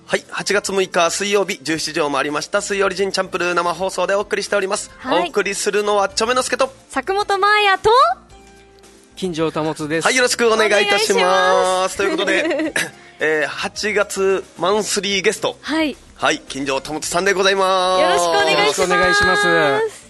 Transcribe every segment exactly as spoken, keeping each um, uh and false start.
はい、はちがつむいか水曜日じゅうしちじを回りました。水曜リジンチャンプルー生放送でお送りしております、はい、お送りするのはちょめのすけと佐久本真彩と金城保です。 はい、よろしくお願いいたしますということで、えー、はちがつマンスリーゲスト、 はい、 はい、金城保さんでございます。 よろしくお願いします。よろしくお願いします。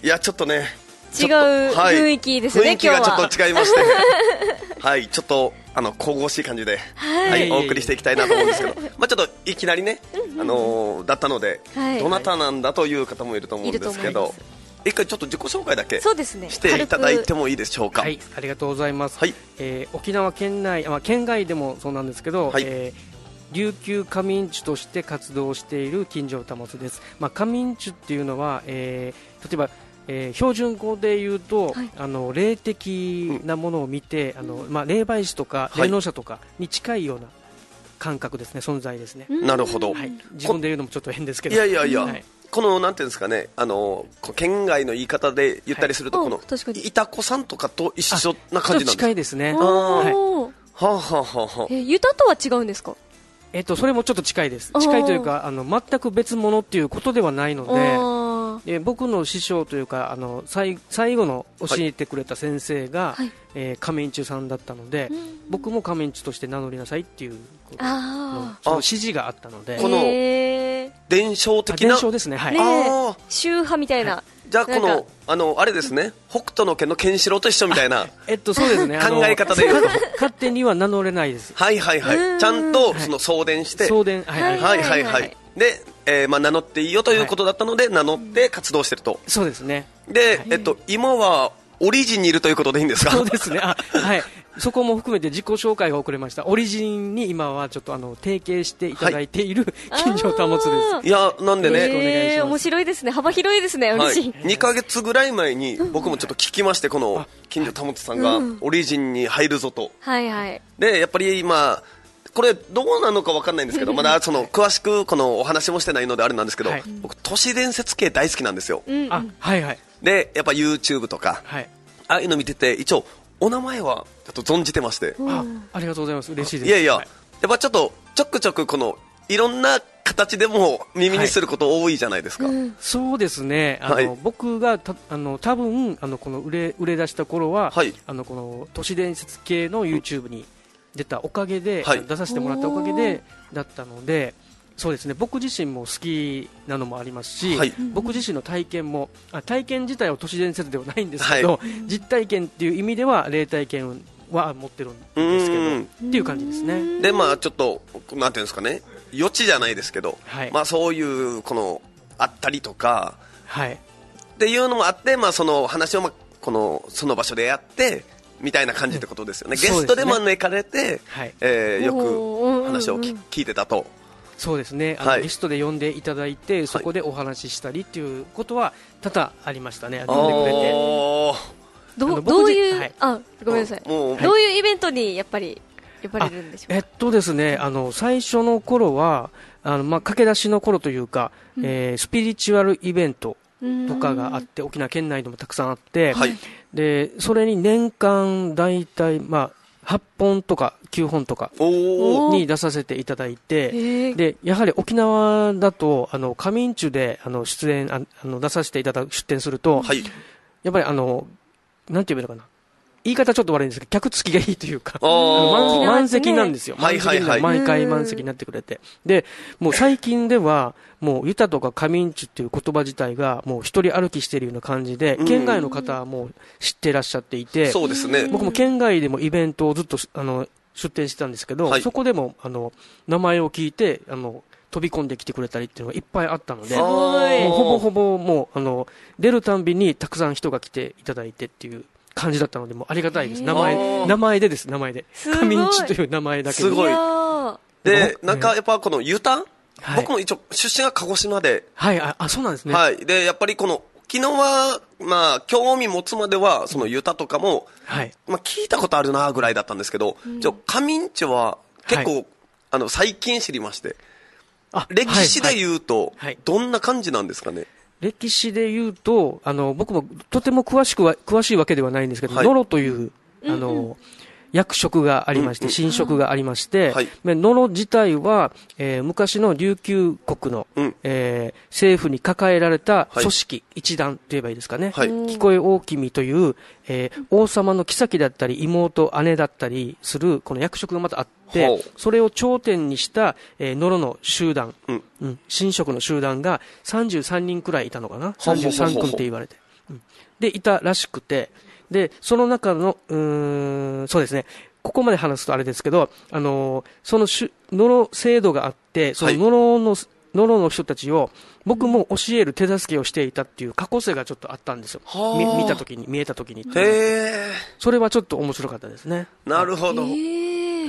いや、ちょっとね、 違う雰囲気ですね、 はい、雰囲気がちょっと違いましてはい、ちょっとあの神々しい感じで、はいはい、お送りしていきたいなと思うんですけどまあちょっといきなりね、あのー、だったので、はい、どなたなんだという方もいると思うんですけど、一回ちょっと自己紹介だけしていただいてもいいでしょうか。 はい、ありがとうございます、 はい、 えー、沖縄県内、まあ、県外でもそうなんですけど、はい、えー、琉球仮眠地として活動している金城保です。まあ、仮眠地っていうのは、えー、例えばえー、標準語で言うと、はい、あの霊的なものを見て、うん、あのまあ、霊媒師とか霊能者とかに近いような感覚ですね、存在ですね。 なるほど、 はい、自分で言うのもちょっと変ですけど、 いやいやいや、はい、このなんていうんですかね、あの県外の言い方で言ったりすると、はい、このいたこさんとかと一緒な感じなんですか。 近いですね。 あ、はい、はあ、はあはあ、 えー、ユタとは違うんですか。 えっと、それもちょっと近いです。近いというか、あの全く別物っていうことではないので、え僕の師匠というか、あの 最, 最後の教えてくれた先生が、はい、えー、仮眠中さんだったので、うん、僕も仮眠中として名乗りなさいっていうのその指示があったので、 この伝承的な伝承ですね、はい、 ね、宗派みたいな、はい、 じゃあこのあのあれですね、北斗の拳のケンシロウと一緒みたいな、 えっとそうですね、 考え方で言うと勝手には名乗れないです。 はいはいはい、ちゃんとその送電して、 送電、はいはいはいはいはい、で、えーまあ、名乗っていいよということだったので、はい、名乗って活動してると。 そうですね。 で、はい、えっと今はオリジンにいるということでいいんですか。 そうですね、あ、はい、そこも含めて自己紹介が遅れました。オリジンに今はちょっとあの提携していただいている、はい、金城保です。 いや、なんでね、 えー、面白いですね、幅広いですね、オリジン、 はい、にかげつぐらい前に僕もちょっと聞きまして、この金城保さんがオリジンに入るぞと、 うん、はいはい、 でやっぱり今これどうなのか分かんないんですけどまだその詳しくこのお話もしてないのであれなんですけど、はい、僕都市伝説系大好きなんですよ、 うんうん、あ、はいはい、 でやっぱ YouTube とか、はい、ああいうの見てて一応お名前はちょっと存じてまして、 うん、あ, ありがとうございます、嬉しいです。 いやいや、 はい、 やっぱちょっとちょくちょくこのいろんな形でも耳にすること多いじゃないですか、はい、うん、 そうですね、あの、はい、僕がたあの多分あのこの売れ売れ出した頃は、はい、あのこの都市伝説系の YouTube に出たおかげで、はい、出させてもらったおかげでだったので、そうですね、僕自身も好きなのもありますし、はい、僕自身の体験も、あ、体験自体は都市伝説ではないんですけど、はい、実体験っていう意味では霊体験は持ってるんですけどっていう感じですね。 で、まあちょっとなんていうんですかね、余地じゃないですけど、はい、まあそういうこのあったりとか、はい、っていうのもあって、まあその話を、まあ、このその場所でやってみたいな感じってことですよね。ゲストで招かれて、はい、えー、よく話を聞いてたと。 そうですね、あの、はい、ゲストで呼んでいただいてそこでお話ししたりっていうことは多々ありましたね。呼んでくれて、 ど, どういう、はい、あ、ごめんなさい、どういうイベントにやっぱり呼ばれるんでしょうか。 えっとですね、あの最初の頃はあの、まあ、駆け出しの頃というか、うん、えー、スピリチュアルイベントとかがあって沖縄県内でもたくさんあって、はい、でそれに年間大体、まあ、はっぽんとかきゅうほんとかに出させていただいて、でやはり沖縄だとあの仮眠中であの出演 あ, あの出させていただく出展すると、はい、やっぱりあのなんて言うのかな、言い方ちょっと悪いんですけど客付きがいいというか満, 満席なんですよ、はいはいはい、毎回満席になってくれて、でもう最近ではもうユタとか仮眠中っていう言葉自体がもう一人歩きしているような感じで、県外の方はもう知ってらっしゃっていて、 そうですね、 僕も県外でもイベントをずっとあの出展してたんですけど、はい、そこでもあの名前を聞いてあの飛び込んできてくれたりっていうのがいっぱいあったので、もうほぼほぼもうあの出るたんびにたくさん人が来ていただいてっていう感じだったので、もうありがたいです。名前名前でです、名前で仮眠地という名前だけで、 すごい。でなんかやっぱこのユタ、はい、僕も一応出身は鹿児島で、 はい、ああ、そうなんですね、 はい、でやっぱりこの沖縄、まあ、興味持つまではそのユタとかも、はい、まあ、聞いたことあるなぐらいだったんですけど、うん、じゃ仮眠地は結構、はい、あの最近知りまして、あ、歴史で言うと、はいはい、どんな感じなんですかね。 歴史で言うとあの僕もとても詳しくは詳しいわけではないんですけど、はい、ノロというあの、うんうん、 役職がありまして、神職がありまして、はい、野呂自体は、えー、昔の琉球国の、うんえー、政府に抱えられた組織、はい、一団と言えばいいですかね、はい、聞こえ大君という、えー、王様の妃だったり妹、姉だったりするこの役職がまたあって、それを頂点にした、えー、野呂の集団、うんうん、神職の集団がさんじゅうさんにんくらいいたのかな、さんじゅうさんくんって言われて、うん、でいたらしくて、でその中のうーんそうですね、ここまで話すとあれですけど、あのー、その野呂制度があって、その野呂の、はい、野呂の人たちを僕も教える手助けをしていたっていう過去性がちょっとあったんですよ。見, 見たときに、見えたときに。へー。それはちょっと面白かったですね。 なるほど。 はい。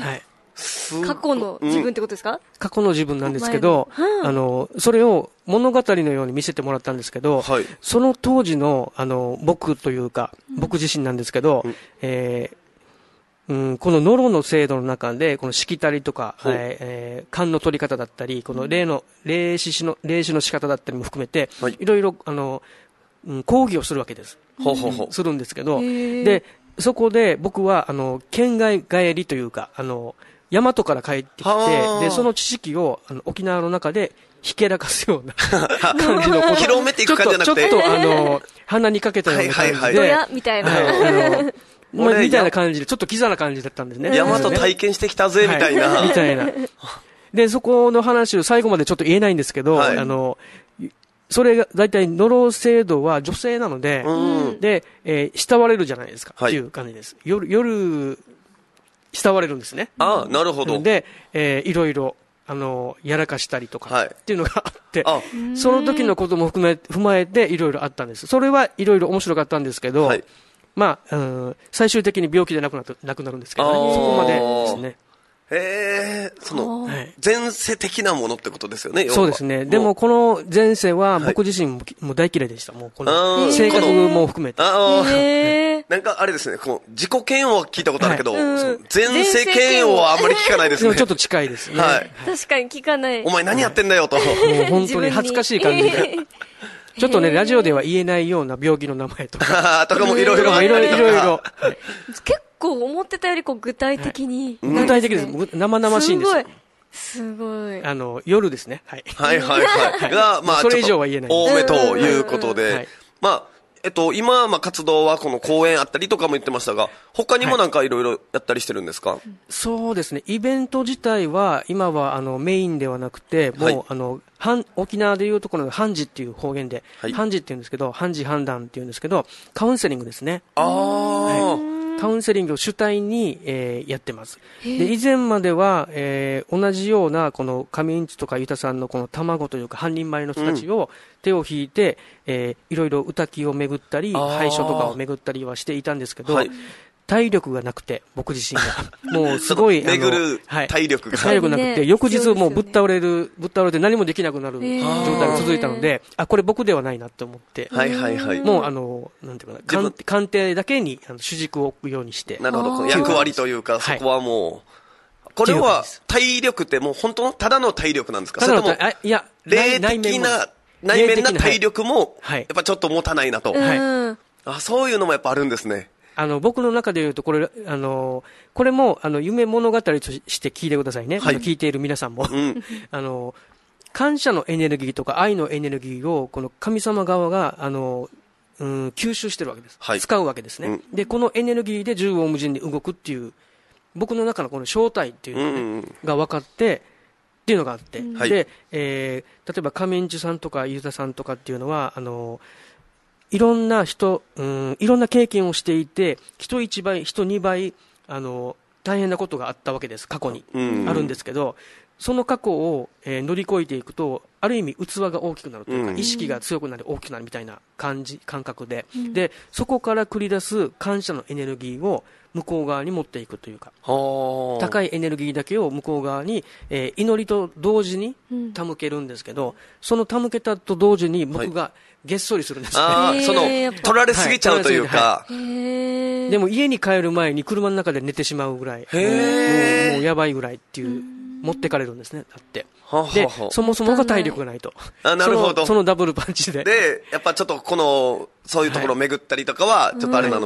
過去の自分ってことですか？うん、 過去の自分なんですけど、うん、あのそれを物語のように見せてもらったんですけど、はい、その当時のあの僕というか、僕自身なんですけど、うんえーうん、この野呂の制度の中でこのしきたりとか、えー、勘の取り方だったり、この霊の霊視の霊視の仕方だったりも含めて、はい、いろいろあの、うん、講義をするわけです。ほうほうほうするんですけど、でそこで僕はあの県外帰りというか、あの大和から帰ってきて、でその知識をあの沖縄の中でひけらかすような感じのこと広めていく感じじゃなくて、 ちょっとあの鼻にかけたような感じで、はいはいはい、 みたいな、 はい、あのみたいな感じでちょっとキザな感じだったんですね。 大和体験してきたぜみたいな、 はい、みたいな。でそこの話を最後までちょっと言えないんですけど、はい、あのそれが大体野呂制度は女性なので、うん、で、えー、慕われるじゃないですか、はい、っていう感じです。夜夜慕われるんですね。 ああ、なるほど。 で、えー、いろいろ、あの、やらかしたりとか、はい、っていうのがあって、あその時のことも含め、踏まえていろいろあったんです。それはいろいろ面白かったんですけど、はい、まあ、うん、最終的に病気で亡くなって、亡くなるんですけどね。そこまでですね。 へえ、その、前世的なものってことですよね、 そうですね。でも、この前世は僕自身も、もう大嫌いでした。もう、この、性格も含めて。 あなんかあれですね、この自己嫌悪は聞いたことあるけど、はい、前世嫌悪はあんまり聞かないですね。 でもちょっと近いですね。 はい。確かに聞かない。 お前何やってんだよと。もう本当に恥ずかしい感じで。ちょっとね、ラジオでは言えないような病気の名前とか。 とかもいろいろあったりとか。 いろいろ。 結構思ってたよりこう具体的に、 はい。具体的です。生々しいんですよ。 すごい。 あの、夜ですね。はい。 はいはいはい。が、まあ、 それ以上は言えない。 多めということで。はい、まあ、えっと、今、まあ、活動はこの公演あったりとかも言ってましたが、他にもなんかいろいろやったりしてるんですか？はい、 そうですね。イベント自体は、今はあのメインではなくて、もう、はい、あの、沖縄でいうところの判事っていう方言で、はい、判事って言うんですけど、判事判断って言うんですけど、カウンセリングですね。 ああ。 はいカウンセリングを主体に、えー、やってます。で以前までは、えー、同じようなこの上市とかユタさんのこの卵というか半人前の人たちを手を引いて、うんえー、いろいろ歌きを巡ったり廃所とかを巡ったりはしていたんですけど、はい、体力がなくて僕自身がもうすごい巡る体力が、 はい、体力なくて、翌日もうぶっ倒れるぶっ倒れて何もできなくなる状態が続いたので、あこれ僕ではないなと思って、 はいはいはい、 もうあのなんていうかな鑑定だけにあの主軸を置くようにして、 なるほど役割というかそこはもう、これは体力ってもう本当のただの体力なんですか？それともいや霊的な内面な体力もやっぱちょっと持たないなと、はい、あそういうのもやっぱあるんですね。 あの僕の中で言うとこれあのこれもあの夢物語として聞いてくださいね、はい、聞いている皆さんも、うん、あの感謝のエネルギーとか愛のエネルギーをこの神様側があの、うん、吸収してるわけです、はい、使うわけですね、うん、でこのエネルギーで縦横無尽に動くっていう僕の中のこの正体っていうの、ねうんうん、が分かってっていうのがあって、うん、で、えー、例えば上市さんとか飯田さんとかっていうのはあのいろんな人、うん、いろんな経験をしていて、人一倍、人二倍、あの、大変なことがあったわけです、過去に。あるんですけど、その過去を、えー、乗り越えていくと、ある意味器が大きくなるというか、意識が強くなり大きくなるみたいな感じ、感覚で、うん、で、そこから繰り出す感謝のエネルギーを向こう側に持っていくというか、高いエネルギーだけを向こう側に、えー、祈りと同時に手向けるんですけど、うん、その手向けたと同時に僕が、はいげっそりするんですね。 あその取られすぎちゃうというか、はいはい、でも家に帰る前に車の中で寝てしまうぐらい、へもう、もうやばいぐらいっていう持ってかれるんですね。だってはははでそもそもが体力がないと。 あなるほど。 その、そのダブルパンチででやっぱちょっとこのそういうところを巡ったりとかはちょっとあれなので、はい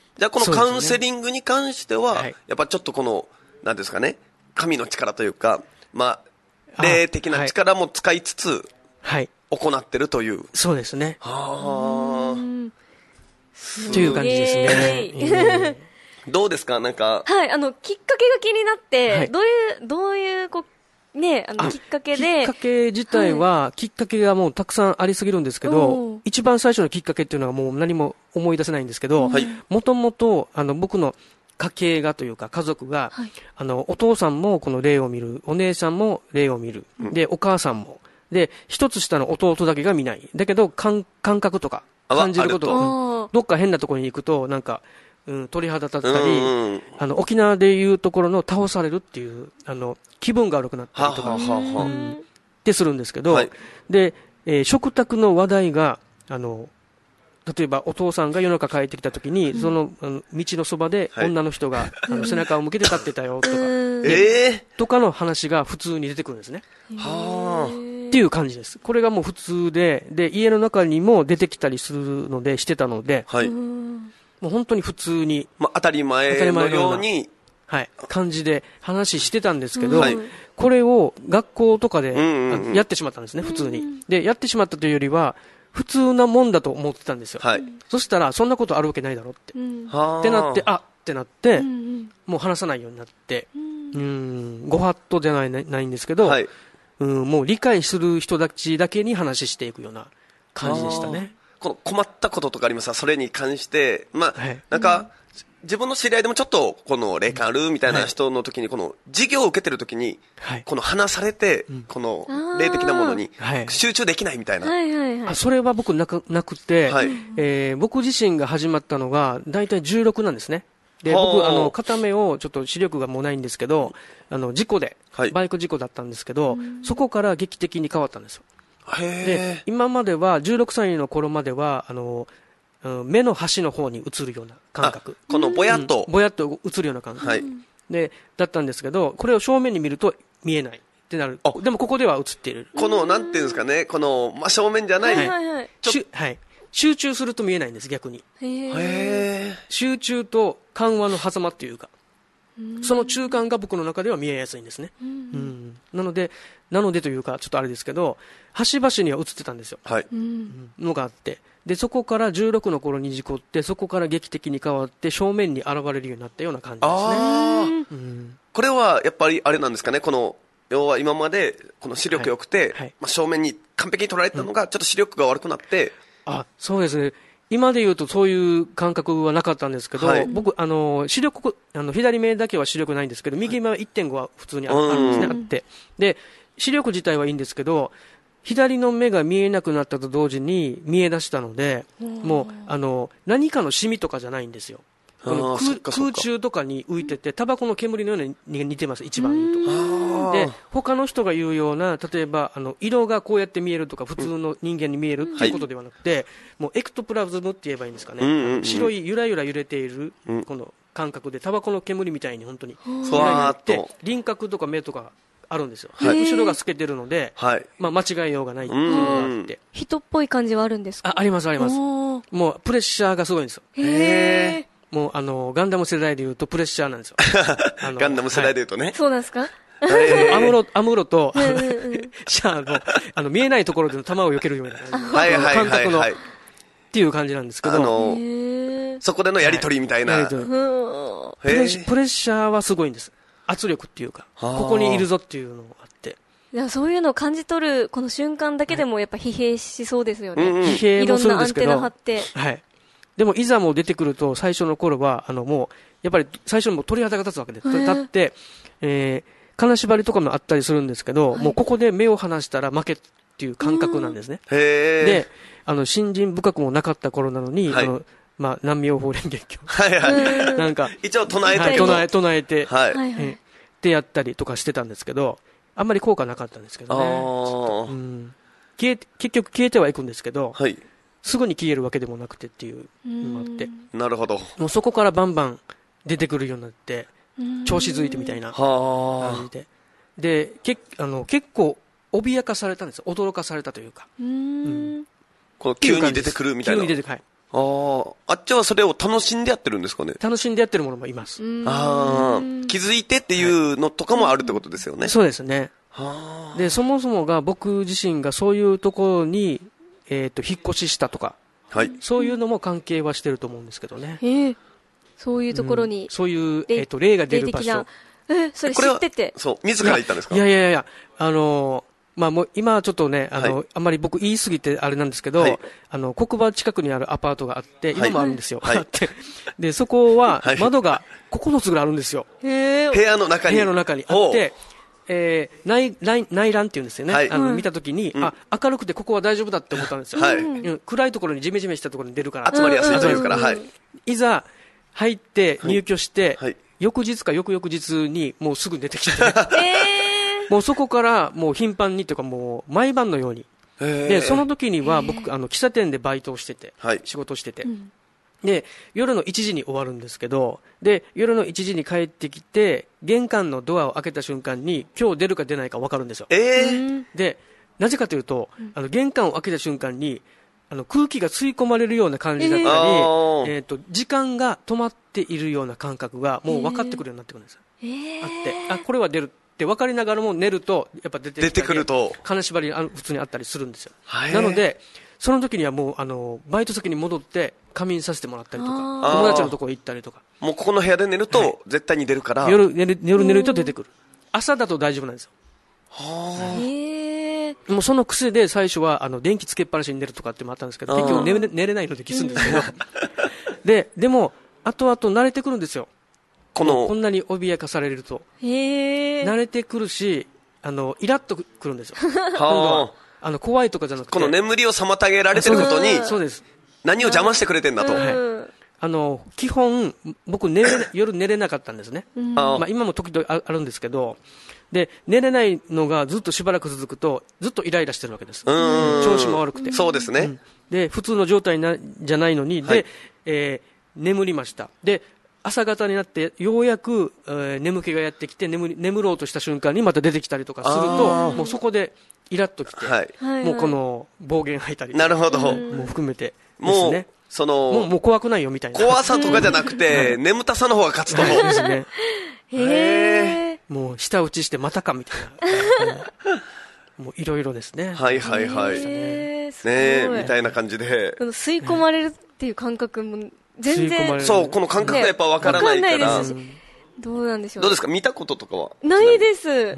じゃあこのカウンセリングに関しては、ねはい、やっぱちょっとこの、なんですかね、神の力というか、まあ、霊的な力も使いつつ、はい。行ってるという。 そうですね。 はあ。という感じですね。えー、どうですかなんか。 はい、あの、きっかけが気になって、はい、どういう、どういう、こう、ね、あの、きっかけで。 きっかけ自体は、はい、きっかけがもうたくさんありすぎるんですけど、一番最初のきっかけっていうのはもう何も思い出せないんですけど、もともと、あの、僕の家系がというか家族が、はい、あの、お父さんもこの霊を見る、お姉さんも霊を見る、うん、で、お母さんも、で、一つ下の弟だけが見ない。だけど、感、感覚とか、感じることが、うん、どっか変なところに行くと、なんか、うん、鳥肌立ったり、うんうん、あの、沖縄でいうところの倒されるっていう、あの、気分が悪くなったりとか、ははははうん、ってするんですけど、はい、で、えー、食卓の話題が、あの、例えばお父さんが夜中帰ってきたときに、うん、その、あの道のそばで女の人が、はい、あの背中を向けて立ってたよとか、えー、とかの話が普通に出てくるんですね。はあ。っていう感じです。これがもう普通で、で、家の中にも出てきたりするので、してたので、はい、もう本当に普通に、 まあ、当たり前のように、 はい、感じで話してたんですけど、はい、これを学校とかでやってしまったんですね、普通に。で、やってしまったというよりは、普通なもんだと思ってたんですよ。はい、そしたら、そんなことあるわけないだろうって。うん、ってなって、あってなって、うん、もう話さないようになって、うん、うんご法度じゃない、ないんですけど、はい、うんもう理解する人たちだけに話していくような感じでしたね。 この困ったこととかありますか？それに関して、まあ、はい、なんか、うん自分の知り合いでもちょっとこの霊感あるみたいな人の時にこの授業を受けてる時にこの話されてこの霊的なものに集中できないみたいな、はいはいはい、あそれは僕なく、なくて、はいえー、僕自身が始まったのが大体じゅうろくなんですね。で僕あの片目をちょっと視力がもうないんですけどあの事故で、はい、バイク事故だったんですけどそこから劇的に変わったんですよ。へで今まではじゅうろくさいの頃まではあのうん、目の端の方に映るような感覚このぼやっと、 うん、ぼやっと映るような感覚、はい、でだったんですけどこれを正面に見ると見えないってなる。でもここでは映っているこのなんていうんですかねこの真正面じゃない、はいはいはいはい、集中すると見えないんです逆に。へ集中と緩和の狭間っていうかその中間が僕の中では見えやすいんですね。うん、うん、なのでなのでというかちょっとあれですけど端々には映ってたんですよ、はい、のがあってでそこからじゅうろくの頃に事故ってそこから劇的に変わって正面に現れるようになったような感じですね。あ、 うん、これはやっぱりあれなんですかねこの要は今までこの視力良くて、はいはいまあ、正面に完璧に捉えたのがちょっと視力が悪くなって、 うん、あそうですね今で言うとそういう感覚はなかったんですけど、はい、僕あの視力あの左目だけは視力ないんですけど右目は いってんご は普通にあるんですね、あってで視力自体はいいんですけど左の目が見えなくなったと同時に見え出したのでもうあの何かのシミとかじゃないんですよ。この 空, 空中とかに浮いててタバコの煙のように似てます一番言うと。で他の人が言うような例えばあの色がこうやって見えるとか普通の人間に見えるっていうことではなくて、はい、もうエクトプラズムって言えばいいんですかね、うんうんうん、白いゆらゆら揺れているこの感覚でタバコの煙みたいに本当にふわーっと輪郭とか目とかあるんですよ、はい、後ろが透けてるので、はいまあ、間違いようがないっていうのがあって人っぽい感じはあるんですか？ あ, ありますあります。もうプレッシャーがすごいんですよ。へーもうあのガンダム世代でいうとプレッシャーなんですよガンダム世代でいうとね、はい、 そうなんですか？ アムロアムロとシャアのあの見えないところでの弾を避けるような感覚のっていう感じなんですけど、あのー、そこでのやり取りみたいな、はい、プレップレッシャーはすごいんです。圧力っていうかここにいるぞっていうのがあっていやそういうのを感じ取るこの瞬間だけでもやっぱ疲弊しそうですよね、 はい、疲弊もするんですけどいろんなアンテナ張って、 はい、でもいざもう出てくると最初の頃はあのもうやっぱり最初にもう鳥肌が立つわけで立って、えー、金縛りとかもあったりするんですけど、はい、もうここで目を離したら負けっていう感覚なんですね。へであの信心深くもなかった頃なのに、はい、あのまあ、南妙法蓮華経はいはいなんか一応唱えて、 はい、唱え唱えて、はいえー、でやったりとかしてたんですけどあんまり効果なかったんですけどね。あ、うん、消え結局消えてはいくんですけど、はい、すぐに消えるわけでもなくてっていうのがあってなるほどもうそこからバンバン出てくるようになって調子づいてみたいな感じででけあの結構脅かされたんです驚かされたというか、うん、 この急に出てくるみたいな急に出て、はい、 ああ、あっちはそれを楽しんでやってるんですかね。 楽しんでやってるものもいます。 ああ、気づいてっていうのとかもあるってことですよね。 そうですね。で、そもそもが僕自身がそういうところに、えっと、引っ越ししたとか、はい、そういうのも関係はしてると思うんですけどね。 えー、そういうところに、うん、 そういう、えっと、霊が出る場所。 え、それ知ってて。 そう、自ら行ったんですか？ いやいやいや、あのー、まあもう今はちょっとね、あの、はい、あんまり僕言い過ぎてあれなんですけど、はい、あの、黒板近くにあるアパートがあって、今もあるんですよ。はい、あって。で、そこは窓がここのつぐらいあるんですよ。 へー。部屋の中に。 部屋の中にあって、えー、内、内、内覧っていうんですよね。はい、あの、見たときに、うん、あ、明るくてここは大丈夫だって思ったんですよ。はい、暗いところにジメジメしたところに出るから。 集まりやすいというから、はい。 いざ、入って入居して、はいはい、翌日か翌々日にもうすぐ出てきて、えー、もうそこからもう頻繁にというかもう毎晩のように、でその時には僕あの喫茶店でバイトをしてて、はい、仕事をしてて、うん、で夜のいちじに終わるんですけど、で夜のいちじに帰ってきて玄関のドアを開けた瞬間に今日出るか出ないか分かるんですよ、えー、でなぜかというと、あの玄関を開けた瞬間にあの空気が吸い込まれるような感じだったり、えーえー、と時間が止まっているような感覚がもう分かってくるようになってくるんですよ、えー、あってあこれは出るって分かりながらも寝るとやっぱ出てきたり出てくると金縛りあ普通にあったりするんですよ。なのでその時にはもうあのバイト先に戻って仮眠させてもらったりとか友達のところ行ったりとか、 もうここの部屋で寝ると絶対に出るから、はい、 夜寝る夜寝ると出てくる。朝だと大丈夫なんですよ。はあ、もうその癖で最初はあの電気つけっぱなしに寝るとかってもあったんですけど、結局寝れ、寝れないので消すんですけどで, でも後々慣れてくるんですよ。このこんなに脅かされるとへ慣れてくるし、あのイラッとくるんですよ今度はあの怖いとかじゃなくて、 この眠りを妨げられてることにそうです何を邪魔してくれてんだと、はい、 あの基本僕寝れ夜寝れなかったんですね、うんまあ、今も時々あるんですけど、で寝れないのがずっとしばらく続くとずっとイライラしてるわけです。調子も悪くて、 そうですね、うん、 で普通の状態なじゃないのに、はい、で、えー、眠りました。で朝方になってようやく、えー、眠気がやってきて 眠, 眠ろうとした瞬間にまた出てきたりとかすると、もうそこでイラッときて、はい、もうこの暴言吐いたり、 なるほど、 もう含めてですね、もうそのもうもう怖くないよみたいな、 怖さとかじゃなくて眠たさの方が勝つと思うですね。へー、もう舌打ちしてまたかみたいなもういろいろですね。 はいはいはい、ねえみたいな感じで吸い込まれるっていう感覚も全然、 そうこの感覚がやっぱ分からないから、ね、 どうなんでしょう。 どうですか、見たこととかはないです。うん、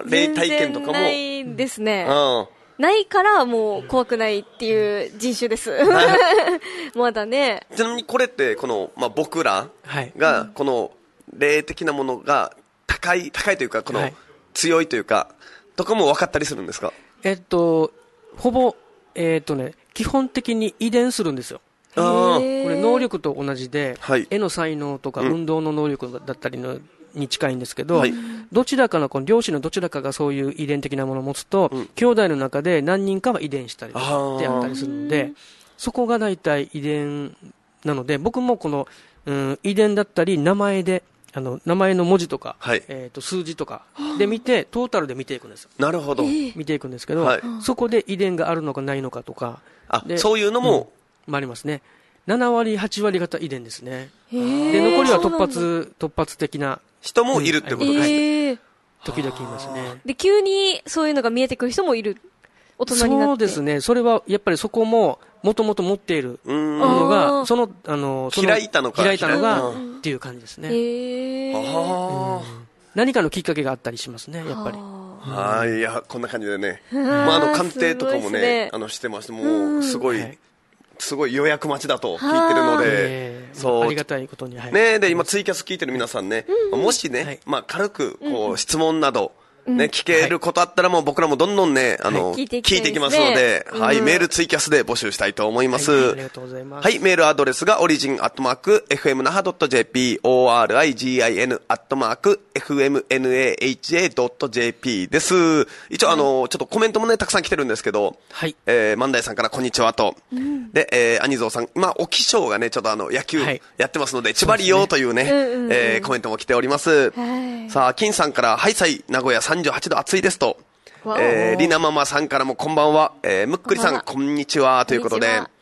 霊体験とかもないですね、うん、ないからもう怖くないっていう人種ですまだね。 ちなみにこれってこの、まあ、僕らがこの霊的なものが高い高いというかこの強いというかとかも分かったりするんですか？ えっとほぼえっとね基本的に遺伝するんですよ。あこれ能力と同じで、はい、絵の才能とか運動の能力だったりの、うん、に近いんですけど、はい、どちらかのこの両親のどちらかがそういう遺伝的なものを持つと、うん、兄弟の中で何人かは遺伝したりであったりするので、そこが大体遺伝なので、僕もこの、うん、遺伝だったり名前であの名前の文字とか、はい、えー、と数字とかで見てトータルで見ていくんですよ。 なるほど、 見ていくんですけど、はい、そこで遺伝があるのかないのかとか、 あそういうのも、うんもありますね。なな割、はち割方遺伝ですね。で残りは突発突発的な人もいるってことですね。 時々いますね。 で急にそういうのが見えてくる人もいる。大人になって。 そうですね。それはやっぱりそこももともと持っているものがそのあのその開いたのか開いたのがっていう感じですね。へー、うん、何かのきっかけがあったりしますね。やっぱり。 はい、いやこんな感じでね、まあ、あの鑑定とかも ね, ねあのしてまして、もうすごい、はい、すごい予約待ちだと聞いてるので、 そうありがたいことに、はい、 ね、で今ツイキャス聞いてる皆さんね、うん、もしね、はい、まあ、軽くこう質問など、ね、聞けることあったらもう僕らもどんどんね、あの、はい、聞いていきますので、はい、メールツイキャスで募集したいと思います。はい、 ありがとうございます。 はい、メールアドレスがオリジンアットマーク エフエムナハドットジェーピー オーアールアイジーアイエヌ アットマーク エフエムエヌエーエイチエー ドットジェーピー です。一応あの、ちょっとコメントもね、たくさん来てるんですけど、はい、えー、万代さんからこんにちはと、うん、で、えー、兄蔵さん、まあ、お気象がね、ちょっとあの、野球やってますので、はい、千葉利用というね、う、ねえー、コメントも来ております。はい、さあ、金さんから、ハイサイ、名古屋さんじゅうはちど暑いですと、えー、リナママさんからもこんばんは、えー、むっくりさんこんにちはということで、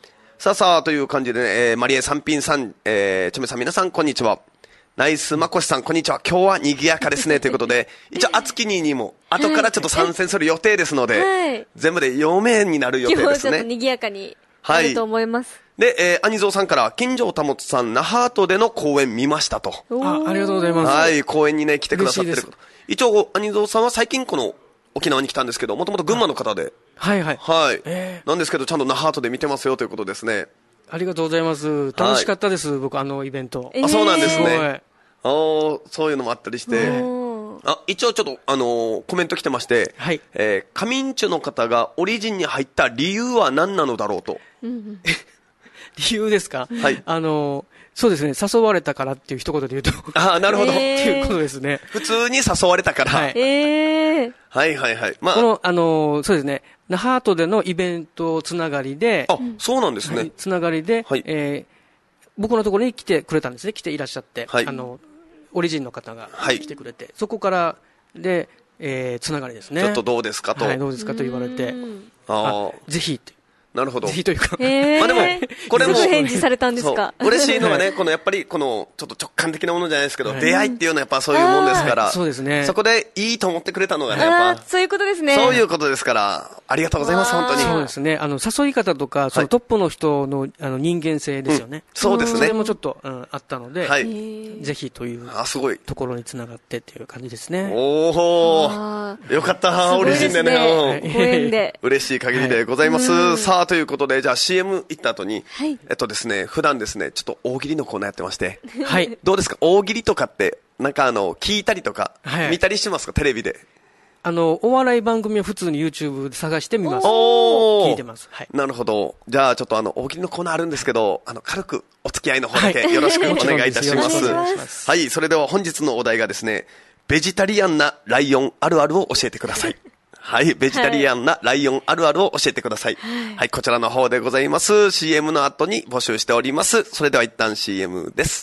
さあさあ、という感じでね、えー、マリエ三品さん、えー、ちょめさん皆さん、こんにちは。ナイスまこしさん、こんにちは。今日は賑やかですね。ということで、一応、あつきににも、後からちょっと参戦する予定ですので、はい、全部でよめいになる予定ですね。 今日ちょっと賑やかになると思います。 はい、で、えー、アニゾーさんから、金城保さん、那覇後での公演見ましたと。 あ、ありがとうございます。 はい、公演にね、来てくださってること。一応、アニゾーさんは最近この、沖縄に来たんですけど、もともと群馬の方で。 はいはい。 はい。えー、なんですけど、ちゃんと那覇後で見てますよということですね。 ありがとうございます。楽しかったです、はい、僕、あのイベント。 あ、そうなんですね。あー、そういうのもあったりして。あ、一応ちょっと、あのー、コメント来てまして、はい。えー、カミンチュの方がオリジンに入った理由は何なのだろうと。 理由ですか？ はい。 あのー、そうですね、誘われたからっていう一言で言うと。 ああ、なるほど。 っていうことですね。 普通に誘われたから。 はい。 えー、 はいはいはい。 まあ。この、あのー、そうですね、那覇後でのイベントつながりで。 あ、そうなんですね。はい、 つながりで、はい、えー、僕のところに来てくれたんですね。来ていらっしゃって。はい。あの、オリジンの方が来てくれて。はい、そこから、で、えー、つながりですね。 ちょっとどうですかと。 はい、どうですかと言われて。ああ。ぜひって。 なるほど。 ぜひというか。 えー、 まあでも、これも。 すぐ返事されたんですか？ 嬉しいのがね、このやっぱり、この、ちょっと直感的なものじゃないですけど、はい、出会いっていうのはやっぱそういうもんですから、 そうですね。 そこでいいと思ってくれたのがね、やっぱ。 そういうことですね。 そういうことですから、ありがとうございます、本当に。 そうですね。あの、誘い方とか、そのトップの人の、あの人間性ですよね。 うん、そうですね。 それもちょっと、うん、あったので、 はい。 ぜひという、 あ、すごい。 ところにつながってっていう感じですね。 おー。よかった、オリジンでね。 ご縁で。 嬉しい限りでございます。さあ、ということで、じゃあ シーエム 行った後に、はい、えっとですね、普段ですね、ちょっと大喜利のコーナーやってまして、はい。どうですか、大喜利とかって、なんかあの、聞いたりとか、はい、見たりしますか、テレビで。 あの、お笑い番組は普通に YouTube で探してみます。おー。聞いてます。はい。 なるほど。じゃあ、ちょっとあの、大喜利のコーナーあるんですけど、あの、軽くお付き合いの方だけよろしくお願いいたします。はい、はい、それでは本日のお題がですね、ベジタリアンなライオンあるあるを教えてください。はい、ベジタリアンなライオンあるあるを教えてください。はい、はい、こちらの方でございます。シーエム の後に募集しております。それでは一旦 シーエム です。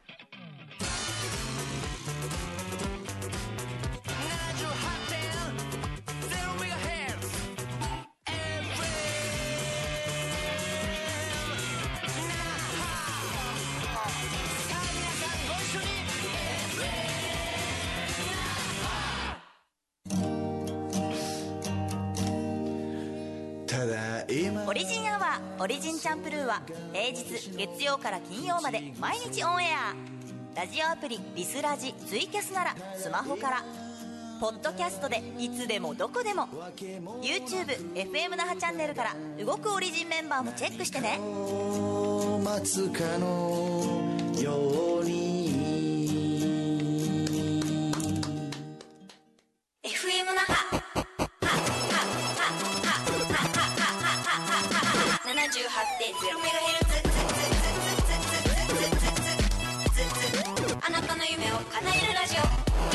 オリジンアワーオリジンチャンプルーは平日月曜から金曜まで毎日オンエア。ラジオアプリリスラジツイキャスならスマホから、ポッドキャストでいつでもどこでも YouTube、エフエム 那覇チャンネルから動くオリジンメンバーもチェックしてね。待つかのように エフエム 那覇ななじゅうはちてんゼロメガヘルツ、あなたの夢を叶えるラジオ。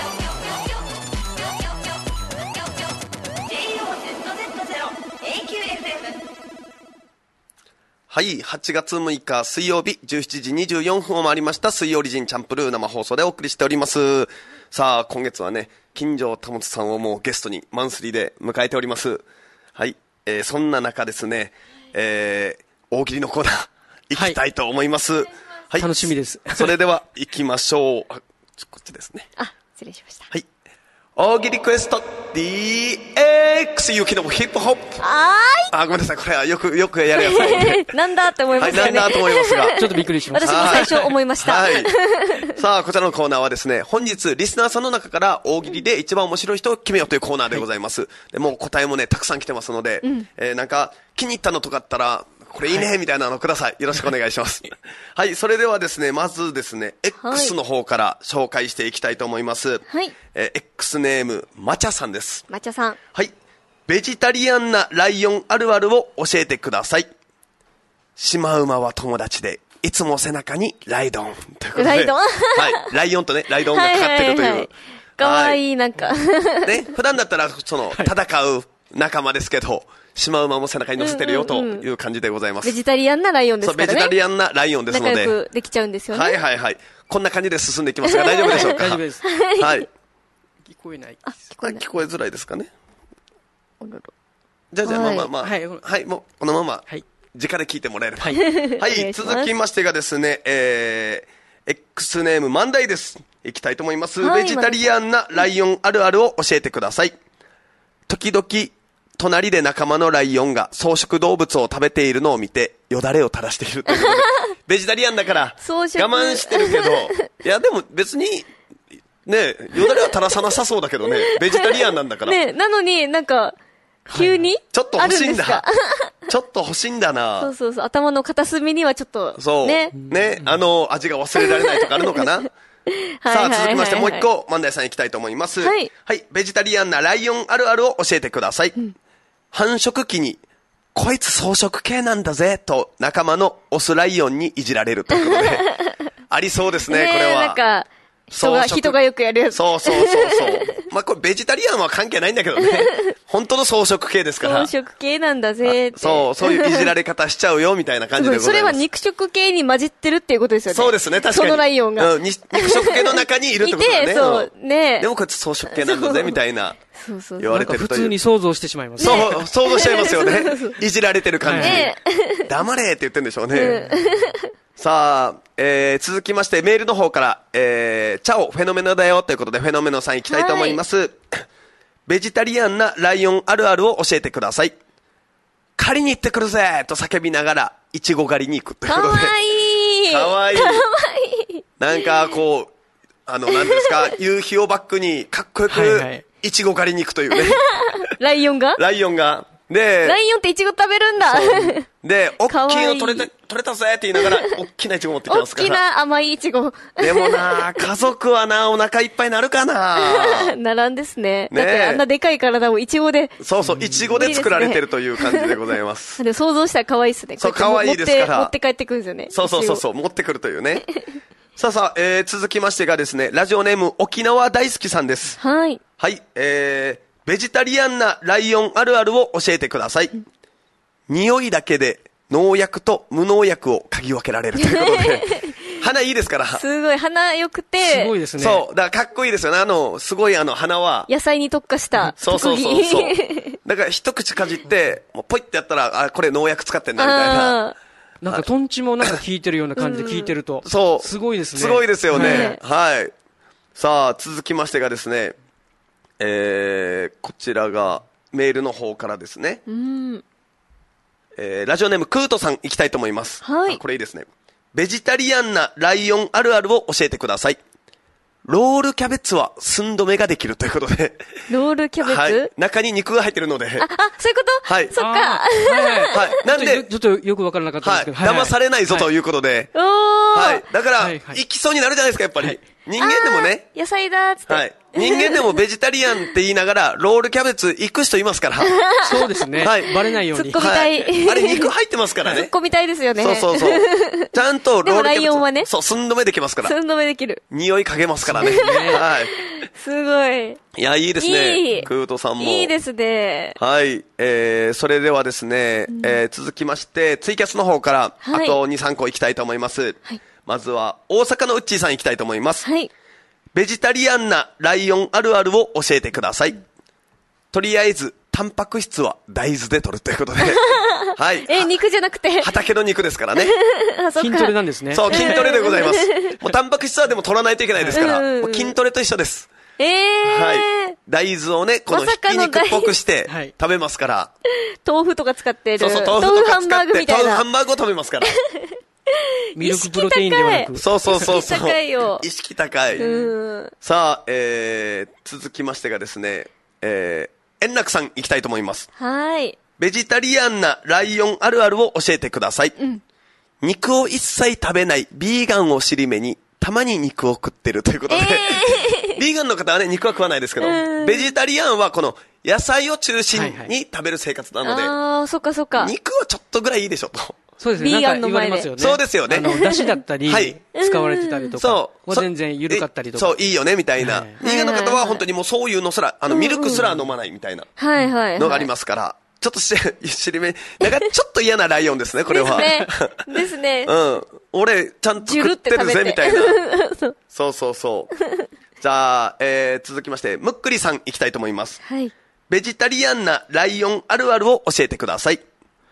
はい、はちがつむいか水曜日じゅうしちじにじゅうよんぷんを回りました水曜オリジンチャンプルー生放送でお送りしております。さあ、今月はね、金城保さんをもうゲストにマンスリーで迎えております。はい、えー、そんな中ですね、えー、大喜利のコーナー行きたいと思います。はい、 はい、楽しみです。 それでは行きましょう。あ、こっちですね。 あ、失礼しました。 はい。大喜利クエスト ディーエックス 雪のヒップホップ。 はーい。 あ、ごめんなさい。これはよく、よくやるやつで。 なんだって思いますよね。 はい、なんだと思いますが。 ちょっとびっくりしました。 私も最初思いました。 はい。さあ、こちらのコーナーはですね、本日リスナーさんの中から大喜利で一番面白い人を決めようというコーナーでございます。はい、でもう答えもね、たくさん来てますので、うん、えー、なんか気に入ったのとかあったら、これいいね、はい、みたいなのください。よろしくお願いします。はい、それではですね、まずですね、X の方から紹介していきたいと思います。はい。えー、X ネーム、まちゃさんです。 まちゃさん。 はい。ベジタリアンなライオンあるあるを教えてください。シマウマは友達で、いつも背中にライドン。ということで。 ライドンはい。 ライオンとね、ライドンがかかってるという。はいはいはい、 かわいい、なんか。 ね、普段だったら、その、戦う仲間ですけど、シマウマも背中に乗せてるよという感じでございます。 ベジタリアンなライオンですからね。 そう、ベジタリアンなライオンですので。 仲良くできちゃうんですよね。 はいはいはい。こんな感じで進んでいきますが、大丈夫でしょうか。 大丈夫です。 はい。 聞こえない。 あ、聞こえない。 聞こえづらいですかね。じゃあじゃあ、まあまあまあ。はい。はい、もう、このまま。はい。 直で聞いてもらえれば。はい。はい、続きましてがですね、えー、X ネーム万代です。いきたいと思います。はい、ベジタリアンなライオンあるあるを教えてください。時々、隣で仲間のライオンが草食動物を食べているのを見て、よだれを垂らしているということで、ベジタリアンだから、我慢してるけど、いやでも別に、ね、よだれは垂らさなさそうだけどね、ベジタリアンなんだから。 ね、なのになんか、急に、はい、 ちょっと欲しいんだ。ちょっと欲しいんだな。 そうそうそう、頭の片隅にはちょっと、 そう。ね。ね、あの、味が忘れられないとかあるのかな。さあ、続きましてもう一個、万代さん行きたいと思います。はい。はい、ベジタリアンなライオンあるあるを教えてください。うん、繁殖期に、こいつ草食系なんだぜ、と仲間のオスライオンにいじられるということで、ありそうですね、これは。 なんか、人が、人がよくやるやつ。 そうそうそうそう。まあ、これベジタリアンは関係ないんだけどね。本当の草食系ですから。 草食系なんだぜって。 そう、そういういじられ方しちゃうよ、みたいな感じでございます。 それは肉食系に混じってるっていうことですよね。 そうですね、確かに。 そのライオンが。 うん、肉食系の中にいるってことだね。 いて、そう、ね。 でもこいつ草食系なんだぜ、みたいな。 そうそう。 言われてるという。 普通に想像してしまいます。 そう、想像しちゃいますよね。いじられてる感じ。黙れって言ってるんでしょうね。さあ、えー、続きましてメールの方から、えー、チャオ、フェノメノだよということでフェノメノさん行きたいと思います。はい、ベジタリアンなライオンあるあるを教えてください。狩りに行ってくるぜと叫びながら、イチゴ狩りに行くということで。 かわいい。 かわいい。 かわいい。 なんかこう、あの、なんですか、夕日をバックにかっこよく、イチゴ狩りに行くというね。 ライオンがライオンが。で、 ライオンってイチゴ食べるんだ。 で、おっきいの取れた、取れたぜって言いながら、おっきなイチゴ持ってきますから。 おっきな甘いイチゴ。 でもな、家族はな、お腹いっぱいなるかな。 ならんですね。だってあんなでかい体をイチゴで。 そうそう、イチゴで作られてるという感じでございます。 で想像したら可愛いっすね。 そう、可愛いですから。 持って帰ってくるんですよね。 そうそうそうそう、持ってくるというね。さあさあ、えー、続きましてがですね、ラジオネーム沖縄大好きさんです。 はい。 はい、えー、ベジタリアンなライオンあるあるを教えてください。うん、匂いだけで農薬と無農薬を嗅ぎ分けられるということで。花いいですから。 すごい、花良くて。 すごいですね。 そう、だからかっこいいですよね。あの、すごいあの、花は。 野菜に特化した。 そうそうそうそう。だから一口かじって、もうポイってやったら、あ、これ農薬使ってんな、みたいな。 なんかトンチもなんか効いてるような感じで聞いてると。 そう。 すごいですね。 すごいですよね。はい。はい、さあ、続きましてがですね、えー、こちらがメールの方からですね。うん。えー、ラジオネームクートさん行きたいと思います。はい。これいいですね。ベジタリアンなライオンあるあるを教えてください。ロールキャベツは寸止めができるということで。 ロールキャベツ、 はい、中に肉が入ってるので。 あ、あ、そういうことはい。そっか。はい。 はい。なんで、ちょっとよくわからなかったんですけど。 はい。騙されないぞということで。 はい。 はい。だから、行きそうになるじゃないですか、やっぱり。はい、人間でもね。 野菜だーつって。 はい。人間でもベジタリアンって言いながら、ロールキャベツ行く人いますから。 そうですね。はい。バレないように。 突っ込みたい。はい、 あれ肉入ってますからね。 突っ込みたいですよね。 そうそうそう。ちゃんとロールキャベツ。でもライオンはね。 そう、寸止めできますから。 寸止めできる。 匂い嗅げますからね。はい。 すごい。 いや、いいですね。 いい。 クートさんも。 いいですね。 はい。えー、それではですね、うん、えー、続きまして、ツイキャスの方から、はい、あとに、さんこ行きたいと思います。はい。まずは、大阪のうっちーさん行きたいと思います。はい。ベジタリアンなライオンあるあるを教えてください。とりあえず、タンパク質は大豆で取るということで。はい。 え、肉じゃなくて畑の肉ですからね。 筋トレなんですね。 そう、筋トレでございます。もうタンパク質はでも取らないといけないですから、もう筋トレと一緒です。 えー。 はい。大豆をね、このひき肉っぽくして食べますから。 豆腐とか使ってる。 そうそう、豆腐とか使って、豆腐ハンバーグを食べますから。 ミルクプロテインではなく。 そうそうそうそう。 意識高いよ。 意識高い。さあ、えー、続きましてがですね、えー、円楽さん行きたいと思います。 はい。 ベジタリアンなライオンあるあるを教えてください。うん、肉を一切食べないビーガンを尻目に、たまに肉を食ってるということで、えー、ビーガンの方はね、肉は食わないですけど、ベジタリアンはこの野菜を中心に食べる生活なので、はいはい、 ああ、そっかそっか。 肉はちょっとぐらいいいでしょと。 そうですね。ビーガンの前で。なんか言われますよね。 そうですよね。 あの、出汁だったり、はい、使われてたりとか。そう。全然緩かったりとか。 そう、いいよね、みたいな。ビーガンの方は本当にもうそういうのすら、あの、ミルクすら飲まないみたいな。 はいはい。 のがありますから。ちょっとし、しりめ、なんかちょっと嫌なライオンですね、これは。 ですね。ですね。 うん。俺、ちゃんと食ってるぜ、みたいな。そうそうそう。じゃあ、えー、続きまして、むっくりさん行きたいと思います。はい。ベジタリアンなライオンあるあるを教えてください。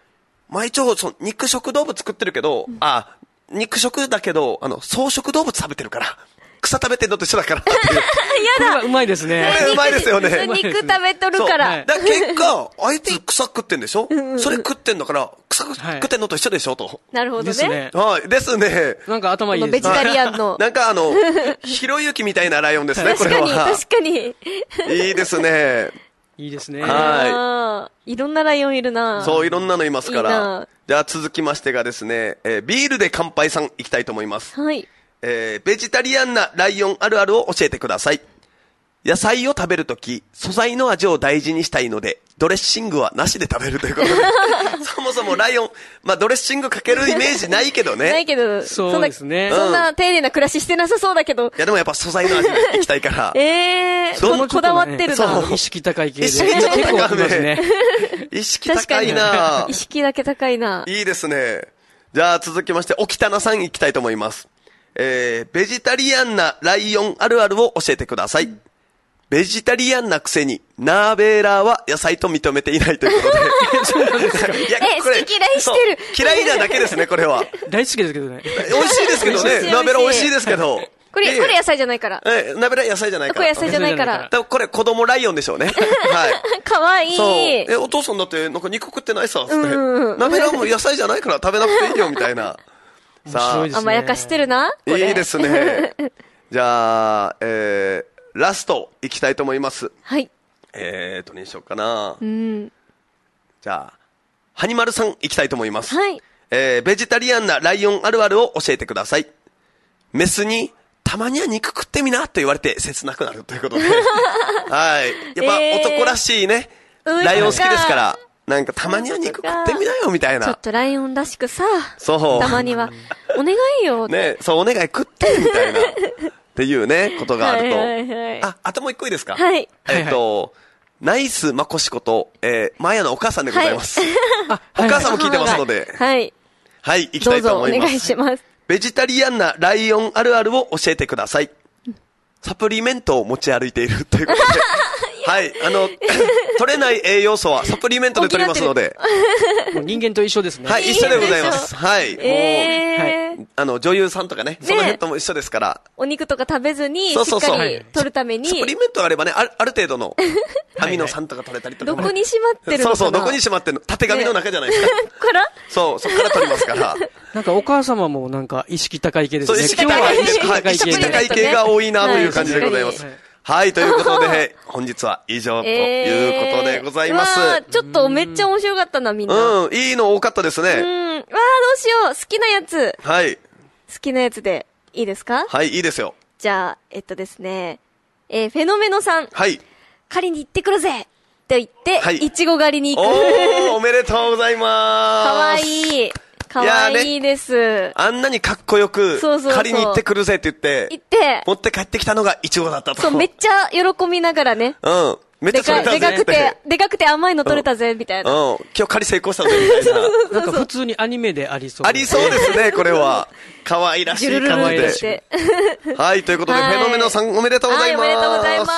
まあ一応、その肉食動物食ってるけど、うん、あ、肉食だけど、あの、草食動物食べてるから。草食べてんのと一緒だからっていう。 やだ。 うまいですね。 これうまいですよね。 肉食べとるから。 だから結果、あいつ草食ってんでしょそれ食ってんだから、草食ってんのと一緒でしょと。 なるほどね。 ですね。 はい。ですね。 なんか頭いいですね。 ベジタリアンの。 なんかあの、ひろゆきみたいなライオンですね、これは。 確かに、確かに。 いいですね。 いいですね。 はい。 いろんなライオンいるな。 そう、いろんなのいますから。じゃあ続きましてがですね、えー、ビールで乾杯さんいきたいと思います。 はい。 えー、ベジタリアンなライオンあるあるを教えてください。野菜を食べるとき、素材の味を大事にしたいので、ドレッシングはなしで食べるということで。そもそもライオン、まあドレッシングかけるイメージないけどね。 ないけど、 そうですね。 そんな丁寧な暮らししてなさそうだけど。いやでもやっぱ素材の味でいきたいから。 ええー、こだわってるな。 そう。意識高い系で。 意識高いね。意識高いな。 意識だけ高いな。 いいですね。じゃあ続きまして、沖田さんいきたいと思います。えー、ベジタリアンなライオンあるあるを教えてください。うん、ベジタリアンなくせに、ナーベーラーは野菜と認めていないということで。 そうなんですか。 いや、え、好き嫌いしてる。 嫌いなだけですね、これは。 大好きですけどね。 美味しいですけどね。ナーベーラー美味しいですけど。 これ、これ野菜じゃないから。 え、ナーベーラー野菜じゃないから。 これ野菜じゃないから。 多分これ子供ライオンでしょうね。はい。 かわいい。 そう。え、お父さんだってなんか肉食ってないさ、つって。ナーベーラーも野菜じゃないから食べなくていいよ、みたいな。 さあ、甘やかしてるな。 いいですね。じゃあ、えー、ラストいきたいと思います。 はい。 えーと、にしようかな。 うん。 じゃあ、ハニマルさんいきたいと思います。 はい。 えー、ベジタリアンなライオンあるあるを教えてください。メスに、たまには肉食ってみなと言われて切なくなるということで。はい。やっぱ男らしいね、えー、ライオン好きですから。なんかたまには肉食ってみなよみたいな。 ちょっとライオンらしくさ。 そう。 たまには。お願いよ。 ね、そう、お願い食ってみたいな。っていうね、ことがあると。 はいはいはい、 あ、あともう一個いいですか？ はい。 えっと、ナイスまこしこと、えー、マヤのお母さんでございます。はい、お母さんも聞いてますので。 はい。 はい、行きたいと思います。 どうぞお願いします。 ベジタリアンなライオンあるあるを教えてください。サプリメントを持ち歩いているということで。はい。あの、取れない栄養素はサプリメントで取りますので。 もう人間と一緒ですね。 はい、一緒でございます。はい。もう、 えー、 はい。あの、女優さんとかね、その辺とも一緒ですから。 お肉とか食べずに、しっかり取るために。 サプリメントがあればね、ある、ある程度のアミノ酸とか取れたりとか。 どこにしまってるのかな？ そうそう、どこにしまってるの？縦紙の中じゃないですか。 からそう、そこから取りますから。 なんかお母様もなんか意識高い系ですね。 そう、意識高い。意識高い。意識高い系が多いなという感じでございます。はい、ということで、本日は以上ということでございます。 えー、ちょっとめっちゃ面白かったな、みんな。 うん、いいの多かったですね。うん。 わー、どうしよう。好きなやつ。 はい。 好きなやつでいいですか？ はい、いいですよ。 じゃあ、えっとですね、えー、フェノメノさん。 はい。 狩りに行ってくるぜと言って、はい、いちご狩りに行く。 おー、おめでとうございます。 かわいい。かわいいです。ね、 あんなにかっこよく、そうそうそう、借りに行ってくるぜって言って、 行って、 持って帰ってきたのがイチゴだったと。 そう、めっちゃ喜びながらね。 うん。めっちゃ取れたぜ。 でかくて、でかくて甘いの取れたぜ、みたいな。 うん。今日借り成功したぜ、みたいな。 なんか普通にアニメでありそう。 ありそうですね、これは。可愛らしい感じで。はい、ということで、フェノメノさんおめでとうございます。 はい、おめでとうございます。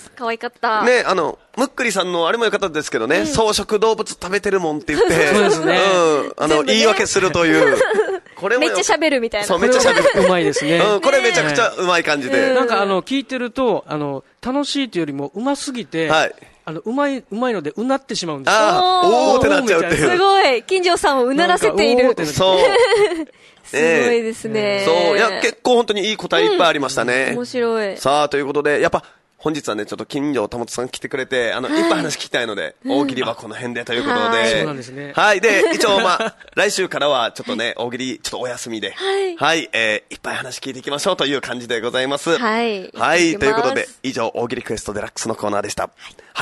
可愛かった。 ね、あの、ムックリさんのあれも良かったですけどね、うん、草食動物食べてるもんって言って、 そうですね。 うん、あの、ね、言い訳するという。 これもめっちゃ喋るみたいな。 そう、めっちゃ喋る。 うまいですね。 うん、これめちゃくちゃうまい感じで。 なんかあの、聞いてると、あの、楽しいというよりもうますぎて、はい。あの、うまい、うまいので、うなってしまうんですよ。 ああ、おーってなっちゃうっていう。 すごい。金城さんをうならせている。 そう。 すごいですね。 そう。いや、結構本当にいい答えいっぱいありましたね。 面白い。 さあ、ということで、やっぱ、本日はね、ちょっと金城保さん来てくれて、あの、いっぱい話聞きたいので、大喜利はこの辺でということで。 そうなんですね。 はい。で、一応まあ、来週からはちょっとね、大喜利ちょっとお休みで。はい。はい。えー、いっぱい話聞いていきましょうという感じでございます。 はい。 はい。ということで、以上、大喜利クエストデラックスのコーナーでした。はい。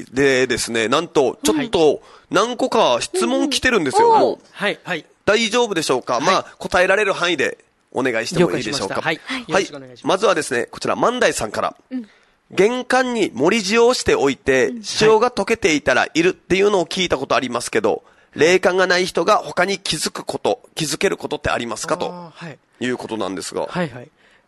でですね、なんと、ちょっと、何個か質問来てるんですよ。もう。 はい。はい。 大丈夫でしょうか？まあ、答えられる範囲でお願いしてもいいでしょうか？ はい。 はい。まずはですね、こちら、万代さんから。玄関に盛り塩をしておいて、塩が溶けていたらいるっていうのを聞いたことありますけど、霊感がない人が他に気づくこと、気づけることってありますかということなんですが。 はいはい。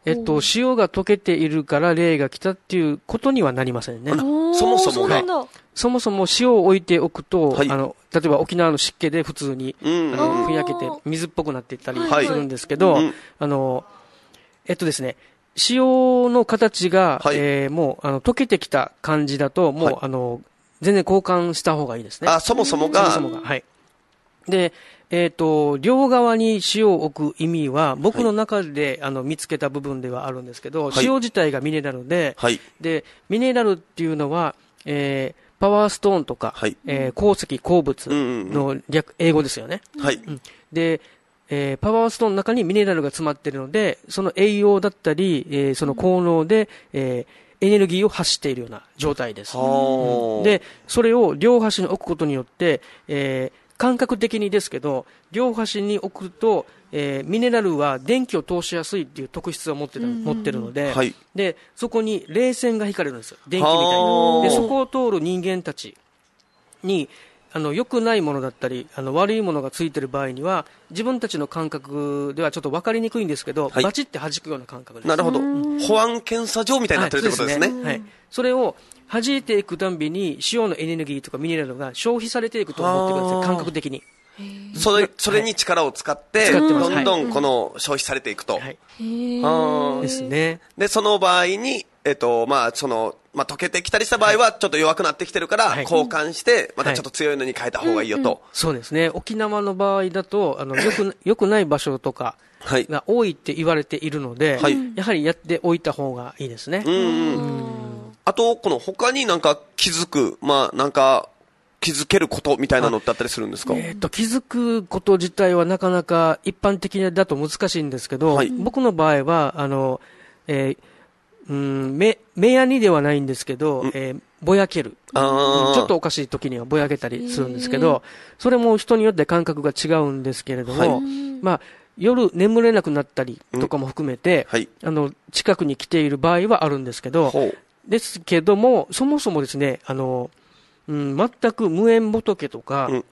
えっと、塩が溶けているから霊が来たっていうことにはなりませんね。 そもそもが。 そもそも塩を置いておくと、はい、あの、例えば沖縄の湿気で普通に、うん、あの、ふやけて水っぽくなっていったりするんですけど、はい、あの、えっとですね、塩の形が、はい、えー、もう、あの、溶けてきた感じだと、もう、はい、あの、全然交換した方がいいですね。 あ、そもそもが。 そもそもが。はい。で、えっと、両側に塩を置く意味は、僕の中で、はい、あの、見つけた部分ではあるんですけど、はい、塩自体がミネラルで、はい、で、ミネラルっていうのは、えー、パワーストーンとか、はい、えー、鉱石、鉱物の略、うんうん、英語ですよね。はい。うん、で、えー、パワーストーンの中にミネラルが詰まっているので、その栄養だったり、えー、その効能で、えー、エネルギーを発しているような状態です。うん、で、それを両端に置くことによって、えー、感覚的にですけど、両端に置くと、えー、ミネラルは電気を通しやすいっていう特質を持ってる、持ってるので、はい、で、そこに冷線が引かれるんですよ。電気みたいな。で、そこを通る人間たちに、あの、良くないものだったり、あの、悪いものがついてる場合には、自分たちの感覚ではちょっと分かりにくいんですけど、はい、バチって弾くような感覚です。 なるほど。保安検査場みたいになってるってことですね。はい、 はい。それを弾いていくたんびに、塩のエネルギーとかミネラルが消費されていくと思ってください、感覚的に。 それ、それに力を使って、はい、どんどんこの消費されていくと。はい。 はい、ですね。 で、その場合に、えっと、まあ、その、まあ、溶けてきたりした場合は、ちょっと弱くなってきてるから、交換して、またちょっと強いのに変えた方がいいよと。はいうんうん、 そうですね。沖縄の場合だと、あの、よく、よくない場所とかが多いって言われているので、はい、やはりやっておいた方がいいですね。うんうん。 あと、この他になんか気づく、まあ、なんか、気づけることみたいなのってあったりするんですか？ えっと、気づくこと自体はなかなか一般的だと難しいんですけど、はい、僕の場合は、あの、えーうん、目、目やにではないんですけど、うん、えー、ぼやける。あ、ちょっとおかしい時にはぼやけたりするんですけど、それも人によって感覚が違うんですけれども、はい、まあ、夜眠れなくなったりとかも含めて、うんはい、あの、近くに来ている場合はあるんですけど、ですけども、そもそもですね、あの、うん、全く無縁仏とか、うん、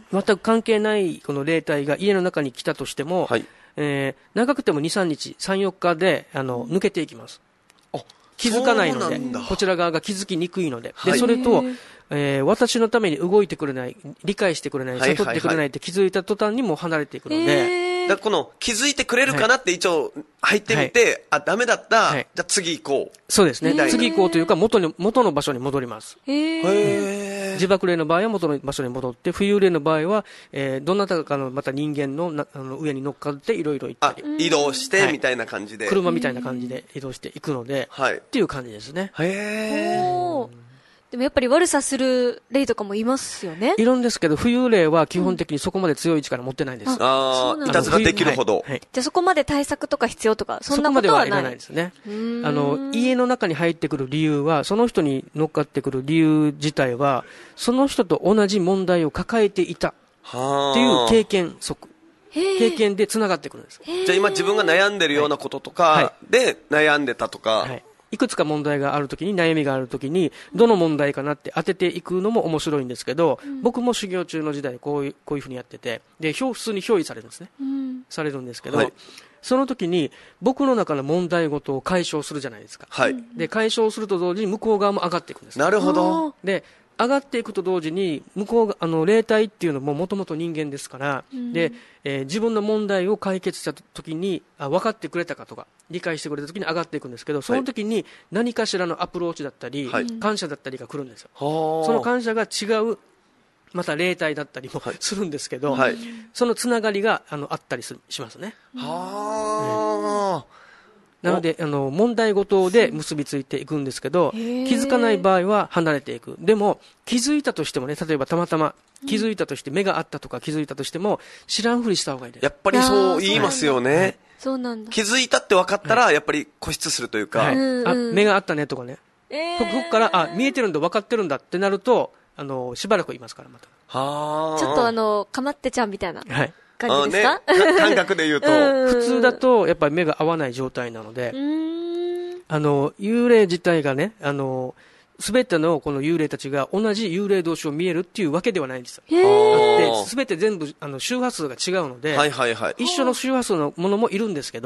全く関係ないこの霊体が家の中に来たとしても、はい、えー、長くてもに、さんにち、さん、よっかで、あの、抜けていきます。気づかないので、こちら側が気づきにくいので、はい、で、それと、えー、私のために動いてくれない、理解してくれない、悟ってくれないって気づいた途端にもう離れていくので、 だこの気づいてくれるかなって一応入ってみて、はい、あ、ダメだった、はい、じゃあ次行こう。 そうですね。次行こうというか元に、元の場所に戻ります。へー。自爆霊の場合は元の場所に戻って、浮遊霊の場合は、えー、どなたかのまた人間のなあの上に乗っかっていろいろ行ったり。 移動してみたいな感じで、はい。 車みたいな感じで移動していくので、はい、っていう感じですね。 へー。でもやっぱり悪さする霊とかもいますよね。 いるんですけど、浮遊霊は基本的にそこまで強い力持ってないんです。うん、 ああ、いたずらできるほど。はいはい、 じゃあそこまで対策とか必要とか、そんなことはない。そこまではいらないですね。 あの、家の中に入ってくる理由は、その人に乗っかってくる理由自体は、その人と同じ問題を抱えていたっていう経験則。経験で繋がってくるんです。 じゃあ今自分が悩んでるようなこととかで悩んでたとか、はいはい、 いくつか問題があるときに、悩みがあるときに、どの問題かなって当てていくのも面白いんですけど、うん、僕も修行中の時代こういう、こういうふうにやってて、で、普通に憑依されるんですね。うん、されるんですけど、はい、その時に僕の中の問題ごとを解消するじゃないですか。はい。で、解消すると同時に向こう側も上がっていくんです。 なるほど。 で、上がっていくと同時に、向こうが、あの、霊体っていうのももともと人間ですから、うん、で、えー、自分の問題を解決した時に、あ、分かってくれたかとか、理解してくれた時に上がっていくんですけど、その時に何かしらのアプローチだったり、はい、感謝だったりが来るんですよ。その感謝が違う、また霊体だったりもするんですけど、はい、そのつながりが、あの、あったりすしますね。はー。なので、あの、問題ごとで結びついていくんですけど、気づかない場合は離れていく。でも、気づいたとしてもね、例えばたまたま気づいたとして、目があったとか気づいたとしても、知らんふりした方がいいです。 やっぱりそう言いますよね。 そうなんだ。 気づいたって分かったら、やっぱり固執するというか。はい、 あ、目があったねとかね。えー、そこから、あ、見えてるんだ、分かってるんだってなると、あの、しばらく言いますから、また。 はー。ちょっとあの、かまってちゃんみたいな。はい。感じですか？ ね、感覚で言うと。 普通だと、やっぱり目が合わない状態なので、あの、幽霊自体がね、あの、すべてのこの幽霊たちが同じ幽霊同士を見えるっていうわけではないんですよ。あって、すべて全部、あの、周波数が違うので、はいはいはい、一緒の周波数のものもいるんですけど、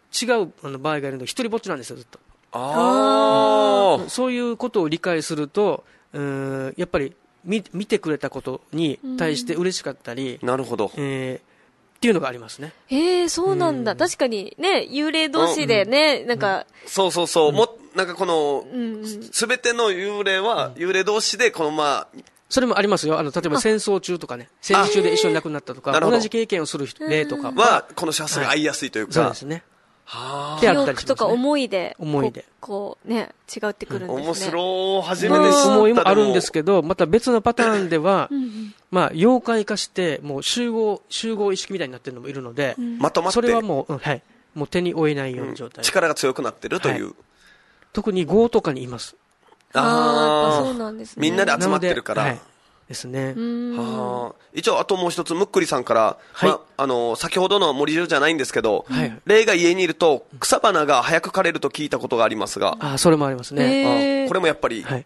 違うあの場合がいるので一人ぼっちなんですよずっと。 ああそういうことを理解するとうーんやっぱり 見, 見てくれたことに対して嬉しかったり、 なるほど、 えー、っていうのがありますね。 へえ、そうなんだ、うん、確かにね幽霊同士でね、うん、なんか、 うん、そうそうそう、うん、もなんかこのすべ、うん、ての幽霊は幽霊同士でこのまあそれもありますよ。あの例えば戦争中とかね、戦時中で一緒に亡くなったとか同じ経験をする例とかはこのシャツが合いやすいというか、 はい、そうですね。 記憶とか思いで思いでこうね違ってくるんですね。 面白い、初めて知った。 思いもあるんですけど、また別のパターンでは、うんうん、まあ妖怪化してもう集合集合意識みたいになってるのもいるので、うん、 まとまってそれはもう、うん、はいもう手に負えないような状態、うん、 力が強くなってるという、はい、 特に業とかにいます。 ああそうなんですね。 みんなで集まってるから。 ですね。 はあ、一応あともう一つむっくりさんから、はい、まあの先ほどの森中じゃないんですけど、はい、霊が家にいると草花が早く枯れると聞いたことがありますが、 あそれもありますね。 あこれもやっぱり、はい、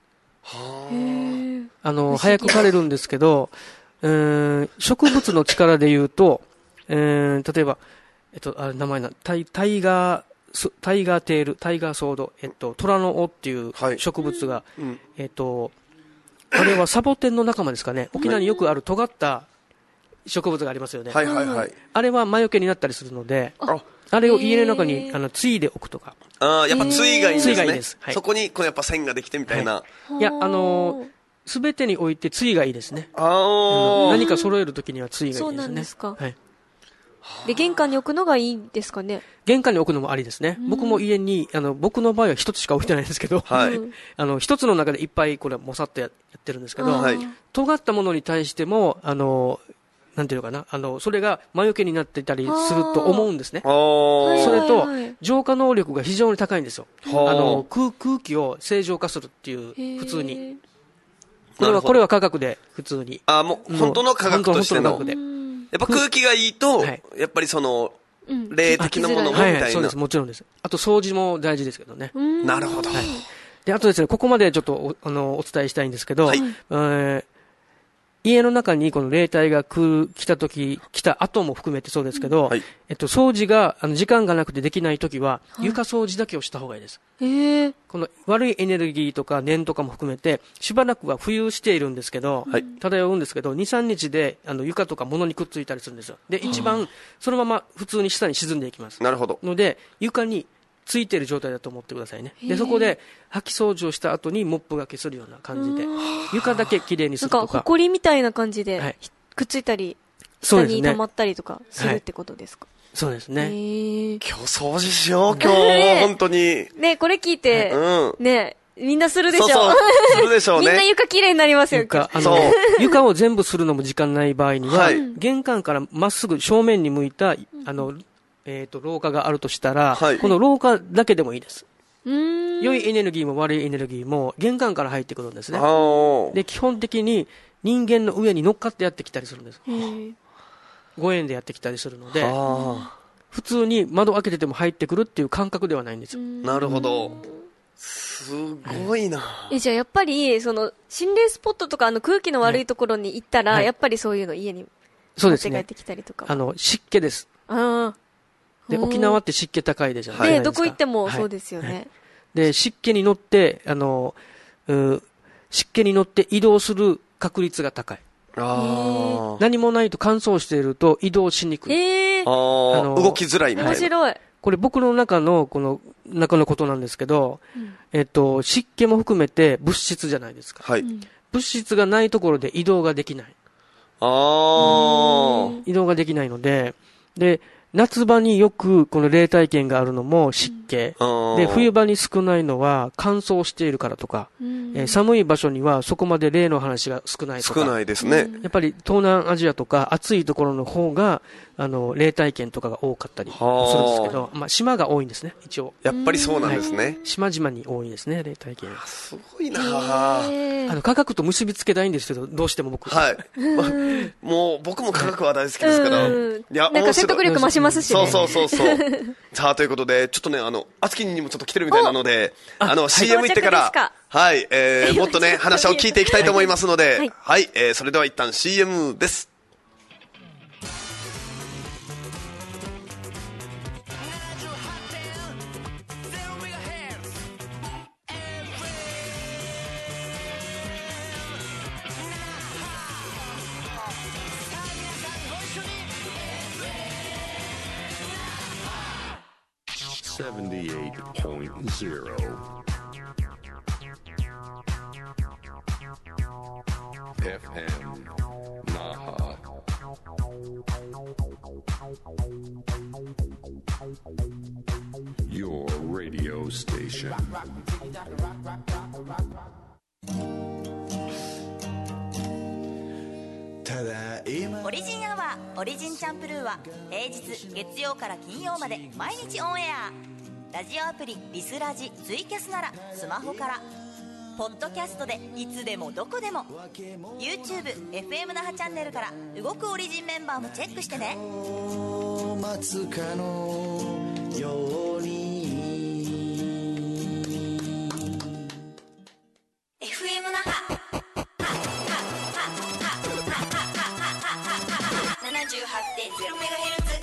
はあの早く枯れるんですけど、うーん植物の力でいうと、えー、例えばえっとあ名前なタイタイガータイガーテールタイガーソードえっと虎の尾っていう植物が、はいうん、えっとあれはサボテンの仲間ですかね。沖縄によくある尖った植物がありますよね。 はいはいはい。 あれは魔除けになったりするので、あ, あれを家の中にあのついでおくとか。 ああ、やっぱついがいいんですね。ついがいいです。 はい、 そこにこうやっぱ線ができてみたいな。 はい、いやあのすべてにおいてついがいいですね。 あ何か揃えるときにはついがいいですね。 そうなんですか。 はい。 で玄関に置くのがいいんですかね。 玄関に置くのもありですね。僕も家にあの僕の場合は一つしか置いてないんですけど、はい、あの一つの中でいっぱいこれもさっと や, やってるんですけど、はい、尖ったものに対してもあのなんていうのかなあのそれが魔除けになっていたりすると思うんですね。それと浄化能力が非常に高いんですよ。あの 空, 空気を正常化するっていう普通にこれはこれは科学で普通にあもう本当の科学としてのやっぱ空気がいいと、はい、やっぱりその、うん、霊的なものもみたいな、はいはい、 そうですもちろんです。あと掃除も大事ですけどね。 なるほど、はい、 であとですねここまでちょっと お, あのお伝えしたいんですけど、はいえー、家の中にこの霊体が来た時来た後も含めてそうですけど、はいえっと、掃除があの時間がなくてできない時は、はい、床掃除だけをした方がいいです。 へーこの悪いエネルギーとか念とかも含めてしばらくは浮遊しているんですけど、はい、漂うんですけど にさんにちであの床とか物にくっついたりするんですよ。で一番そのまま普通に下に沈んでいきます。 なるほど。 ので床についている状態だと思ってくださいね。でそこで掃き掃除をした後にモップがけするような感じで床だけきれいにするとか、 なんか埃みたいな感じで、はい、くっついたり下に溜まったりとかするってことですか。 そうですね。 今日掃除しよう今日本当にねこれ聞いて、うん、ねみんなするでしょう。 そうそうするでしょうね。 みんな床きれいになりますよ。 床あの床を全部するのも時間ない場合には、はい、玄関からまっすぐ正面に向いたあのえーと廊下があるとしたら、はい、この廊下だけでもいいです。 うーん良いエネルギーも悪いエネルギーも玄関から入ってくるんですね。で基本的に人間の上に乗っかってやってきたりするんです。ご縁でやってきたりするので普通に窓開けてても入ってくるっていう感覚ではないんですよ。 なるほど。すごいな。 えじゃあやっぱりその心霊スポットとかあの空気の悪いところに行ったら、はい、やっぱりそういうの家に持って帰ってきたりとか、 ね、あの湿気です。 あで沖縄って湿気高いでじゃないですか。 でどこ行ってもそうですよね。はいはい、 で湿気に乗ってあの湿気に乗って移動する確率が高い。 あ何もないと乾燥していると移動しにくい。 えー、 あの動きづらいみたいな。 面白い。 これ僕の中のこの中のことなんですけど、うん、えっと湿気も含めて物質じゃないですか。 はい、 物質がないところで移動ができない。 あ移動ができないので、で夏場によくこの霊体験があるのも湿気、うん、で冬場に少ないのは乾燥しているからとか、うん、えー、寒い場所にはそこまで霊の話が少ないとか。 少ないですね。 やっぱり東南アジアとか暑いところの方があの霊体験とかが多かったりするんですけど、まあ、島が多いんですね一応。 やっぱりそうなんですね。はい、 島々に多いですね霊体験。 すごいなあ。 あの科学と結びつけたいんですけどどうしても僕はい、まあ、もう僕も科学は大好きですから、いやなんか説得力増しますしね。 そうそうそうそうさあということでちょっとねあのあつきにもちょっと来てるみたいなのであの シーエム 行ってからはい、えー、もっとね話を聞いていきたいと思いますのではい、はい、えー、それでは一旦 シーエム です。 エフエム Naha Your radio station オリジンアワーオリジンチャンプルーは平日月曜から金曜まで毎日オンエア。ラジオアプリリスラジツイキャスならスマホから、ポッドキャストでいつでもどこでも YouTube エフエム 那覇チャンネルから動くオリジンメンバーもチェックしてね。 待つかのようにエフエム 那覇 ななじゅうはちてんゼロメガヘルツ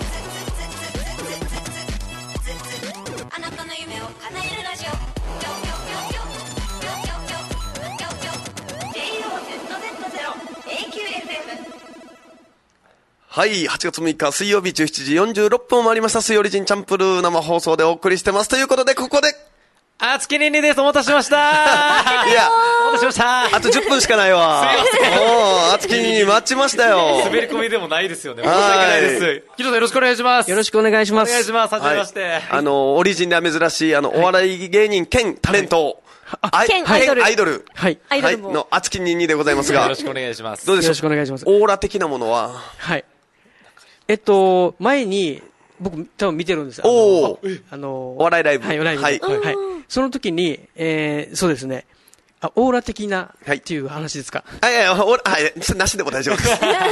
あなたの夢を叶えるラジオ。 はい、はちがつむいか水曜日じゅうしちじよんじゅうろっぷんを回りました。水曜リジンチャンプルー生放送でお送りしてます。ということで、ここであつきにんにです。お待たせしました。 いや、 お待たせしました。 あとじゅっぷんしかないわ。 すいません。 おー、あつきにん待ちましたよ。 滑り込みでもないですよね。申し訳ないです。木戸さんよろしくお願いします。 よろしくお願いします。 お願いします。はじめまして。 はい、あの、オリジンでは珍しい、あの、お笑い芸人兼タレント、 はい、兼アイドル。 アイドル。 はい。 アイドルも。 のあつきにんにでございますが。 よろしくお願いします。 どうでしょう。 よろしくお願いします。 オーラ的なものははい。えっと、前に、僕、多分見てるんですよ。 おー。あの、 お笑いライブ。 はい、お笑いライブ。はい。はい。その時に、えー、そうですね。あ、オーラ的な、っていう話ですか。 はい、いや、オーラ、はい、なしでも大丈夫です。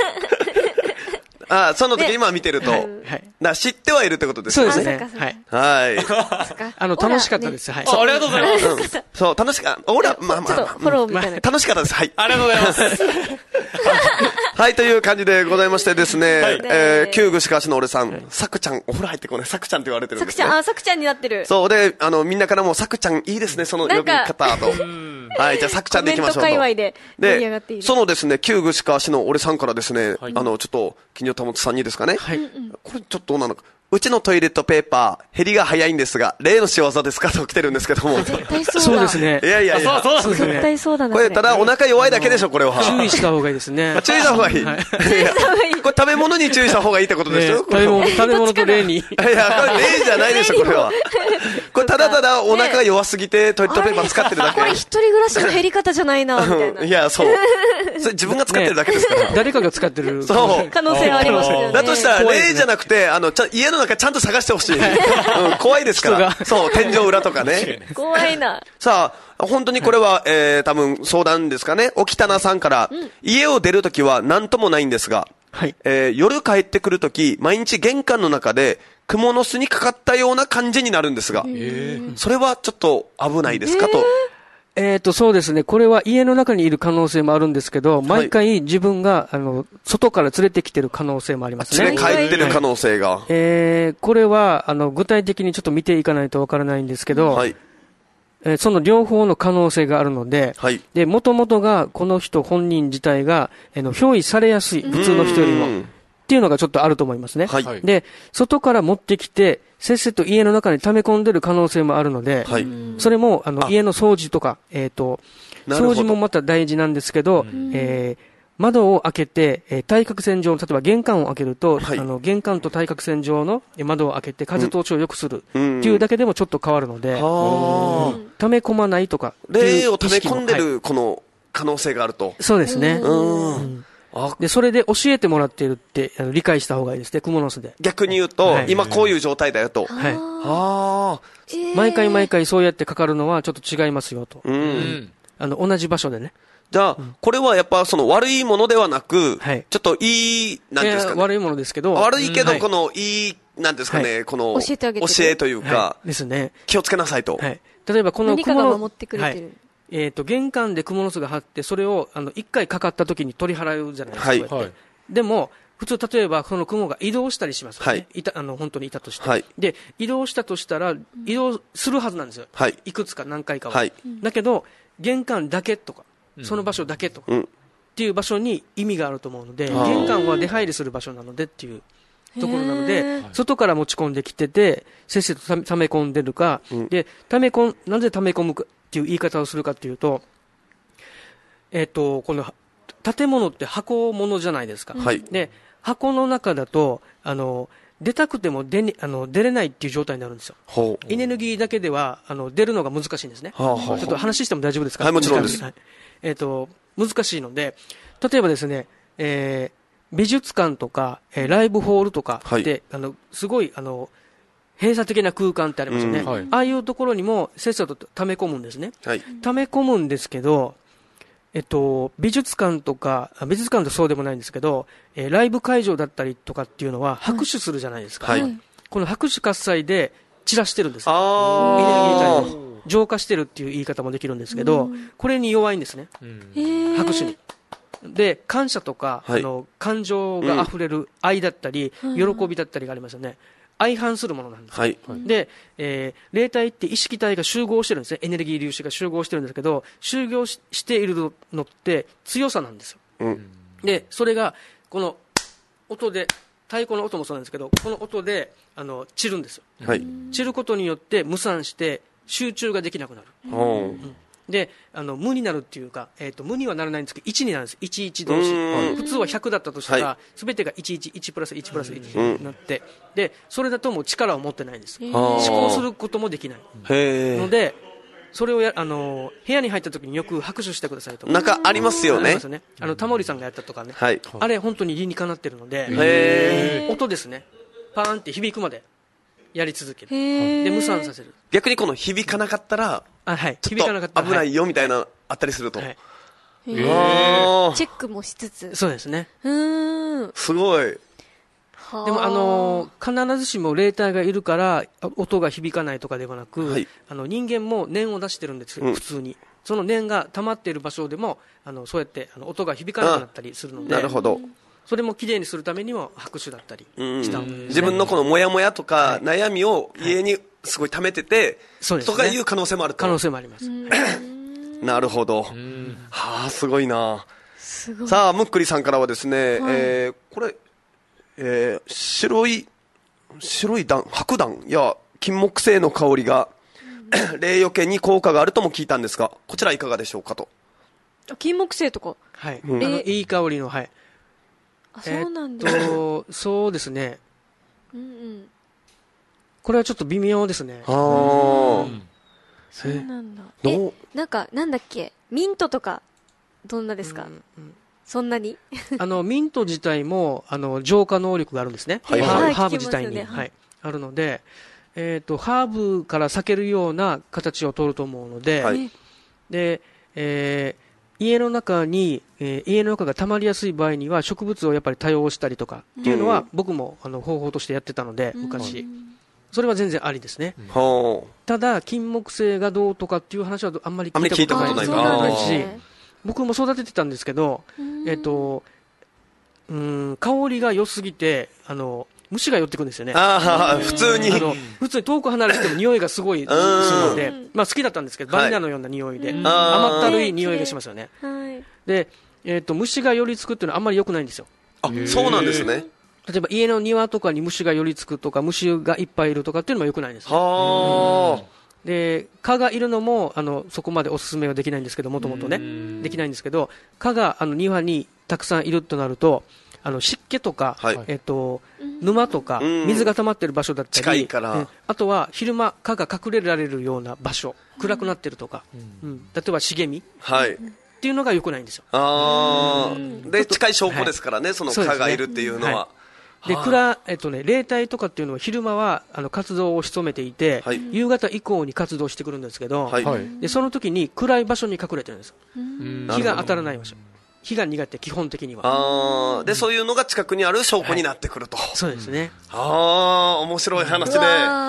あ、その時今見てると、はい。だ知ってはいるってことですね。そうですね。はい。 はい。 あの、楽しかったです。はい。 ありがとうございます。 そう、楽しかった。オーラ、まあまあ。 ちょっとフォローみたいな。 楽しかったです。はい。 ありがとうございます。 はい、という感じでございましてですね、えー、旧具しかしの俺さん、さくちゃん、お風呂入ってこない、さくちゃんって言われてるんですね。 さくちゃん、あ、さくちゃんになってる。 そう、で、あの、みんなからも、さくちゃんいいですね、その呼び方と。はい、じゃあ、さくちゃんでいきましょうと。 コメント界隈で盛り上がっている。 で、そのですね、旧具しかしの俺さんからですね、あの、ちょっと、金城保さんにですかね。はい。これちょっとどうなのか。うちのトイレットペーパー、減りが早いんですが、例の仕業ですかと来てるんですけども。 絶対そうだ。 そうですね。 いやいやいや。 そうそうですね。 絶対そうだな。 これ、ただお腹弱いだけでしょ、これは。 注意した方がいいですね。 注意した方がいい。注意した方がいい。これ食べ物に注意した方がいいってことですよ。 食べ物、食べ物と例に。いや、これ例じゃないでしょ、これは。これただただお腹が弱すぎてトイレットペーパー使ってるだけ。 これ一人暮らしの減り方じゃないな、みたいな。 いや、そう。それ自分が使ってるだけですから。 誰かが使ってる。 そう。 可能性はありますよね。 だとしたら例じゃなくて、あの、家の中ちゃんと探してほしい。怖いですから。そう、天井裏とかね。 怖いな。 さあ、本当にこれは、えー、多分相談ですかね。沖棚さんから、家を出るときは何ともないんですが、はい、えー、夜帰ってくるとき、毎日玄関の中で、蜘蛛の巣にかかったような感じになるんですが、それはちょっと危ないですかと。 えっと、そうですね。これは家の中にいる可能性もあるんですけど、毎回自分が、あの、外から連れてきてる可能性もありますね。 連れ帰ってる可能性が。はい、 えー、これは、あの、具体的にちょっと見ていかないとわからないんですけど、はい、えー、その両方の可能性があるので、はい、で、元々が、この人本人自体が、あの、憑依されやすい、普通の人よりも。っていうのがちょっとあると思いますね。はい、で、外から持ってきて、せっせと家の中に溜め込んでる可能性もあるので、はい、それも、あの、家の掃除とか、えっと、掃除もまた大事なんですけど、えー、窓を開けて、えー、対角線上の、例えば玄関を開けると、はい、あの、玄関と対角線上の窓を開けて風通しを良くするっていうだけでもちょっと変わるので、うん、溜め込まないとか。 霊を溜め込んでる、この可能性があると。 そうですね。 うんうんで、それで教えてもらっているって、あの理解した方がいいですね、クモの巣で。 逆に言うと、はい、今こういう状態だよと。 はい。 ああ、 えー。毎回毎回そうやってかかるのはちょっと違いますよと。うん。あの、同じ場所でね。 じゃあ、うん、これはやっぱその悪いものではなく、はい、ちょっといい、なんですかね。 悪いものですけど。 悪いけど、このいい、なんですかね、はい、この、 教えてあげて。 教えというか、 はい、ですね。 気をつけなさいと。 はい。例えばこのクモの、何かが守ってくれてる。はい、 えっ、ー、と、玄関で蜘蛛の巣が張って、それを、あの、一回かかった時に取り払うじゃないですか。はい。はい、でも、普通、例えば、その蜘蛛が移動したりしますよね。はい。いた、あの、本当にいたとして。はい。で、移動したとしたら、移動するはずなんですよ。はい。いくつか何回かは。はい。だけど、玄関だけとか、その場所だけとか、うん、っていう場所に意味があると思うので、玄関は出入りする場所なのでっていう。 ところなので、外から持ち込んできてて、せっせとため込んでるか、うん、で、ため込ん、なぜため込むかっていう言い方をするかっていうと、えっと、この、建物って箱物じゃないですか。 はい。 で、箱の中だと、あの、出たくても出にあの出れないっていう状態になるんですよ。 ほう。 エネルギーだけではあの出るのが難しいんですね。 はあはあ、 ちょっと話しても大丈夫ですか？ はい、もちろんです。 はい、えっと、難しいので、例えばですね、えー、美術館とか、えー、ライブホールとかって、はい、あの、すごい、あの、閉鎖的な空間ってありますよね。はい、ああいうところにもせっさと溜め込むんですね。 はい、 溜め込むんですけど、えっと、美術館とか、美術館ってそうでもないんですけど、えー、ライブ会場だったりとかっていうのは拍手するじゃないですか。 はい、 この拍手喝采で散らしてるんです。 あエネルギー体を浄化してるっていう言い方もできるんですけど、これに弱いんですね。拍手に。で、感謝とか、はい、あの、感情が溢れる愛だったり、うん、喜びだったりがありますよね。相反するものなんです。 はい、 で、えー、霊体って意識体が集合してるんですね。エネルギー粒子が集合してるんですけど、集合 し, しているのって強さなんですよ。 うん、 で、それが、この音で、太鼓の音もそうなんですけど、この音で、あの、散るんですよ。 はい、 散ることによって無散して集中ができなくなる。 うんうん、で、あの、無になるっていうか、えっと、無にはならないんですけど、いちになるんです。いちいち同士。普通はひゃくだったとしたら、すべ、はい、てがいちいち、いちプラスいちプラスいちになって、で、それだともう力を持ってないんです。思考することもできない。 へので、それをや、あの、部屋に入った時によく拍手してくださいとか。 なんかありますよね。 ありますよね。あの、タモリさんがやったとかね。 はい。 あれ、本当に理にかなってるので、 へ音ですね。パーンって響くまでやり続ける。で、無散させる。 逆にこの響かなかったら、 あ、はい。 響かなかったら危ないよみたいな、はい、あったりすると。はい。 チェックもしつつ。 そうですね。 うーん。 すごい。 でも、あのー、必ずしも霊体がいるから音が響かないとかではなく、はい、あの人間も念を出してるんですよ、うん、普通に。その念が溜まっている場所でもあのそうやってあの音が響かなくなったりするので、 なるほど。 それもきれいにするためにも拍手だったりしたんです、ね、 自分のこのモヤモヤとか悩みを家にすごい溜めてて、はい、とかいう可能性もあると。 可能性もあります。 なるほど。はあ、すごいな。 すごい。 さあ、むっくりさんからはですね、はい、えー、これ、えー、白い白い檀白檀や金木犀の香りが、うん、霊除けに効果があるとも聞いたんですが、こちらいかがでしょうかと。 金木犀とか、 はい、うん、あのいい香りの、はい、 あ、そうなんだ、 えー、とそうですね、 うんうん、 これはちょっと微妙ですね。 あー、うん、 そうなんだ。え、なんかなんだっけ、ミントとかどんなですか、うんうん、そんなにあのミント自体もあの浄化能力があるんですね、 はいはい、ハーブ自体に、ね、はい、あるので、えー、とハーブから避けるような形を取ると思うので、はい、でえー、家の中に、えー、家の中が溜まりやすい場合には植物をやっぱり多用したりとかっていうのは、うん、僕もあの方法としてやってたので昔、うん、それは全然ありですね、 うん、ただ金木犀がどうとかっていう話はあんまり聞いたことないし、僕も育ててたんですけど、えっと、うん、香りが良すぎて、あの、虫が寄ってくるんですよね。 ああ、普通に。 あの、普通に遠く離れてても匂いがすごいするので、まあ好きだったんですけど、バニラのような匂いで、甘ったるい匂いがしますよね。で、えっと、虫が寄りつくっていうのはあんまり良くないんですよ。 あ、そうなんですね。 例えば家の庭とかに虫が寄りつくとか、虫がいっぱいいるとかっていうのも良くないんです。 はあ。 で蚊がいるのもあのそこまでおすすめはできないんですけど、もともとねできないんですけど、蚊があの庭にたくさんいるとなると、あの湿気とか、はい、えっと、沼とか水が溜まっている場所だったり、 近いから、 あとは昼間蚊が隠れられるような場所、暗くなってるとか、うんうん、例えば茂み、 はい、 っていうのが良くないんですよ。 あで近い証拠ですからね、はい、その蚊がいるっていうのは。 で暗えっとね、霊体とかっていうのは昼間はあの活動を潜めていて、はい、夕方以降に活動してくるんですけど、はい、でその時に暗い場所に隠れてるんですよ。日が当たらない場所、日が苦手、基本的には。 あで、うん、そういうのが近くにある証拠になってくると、 はい、そうですね。 ああ面白い話で、は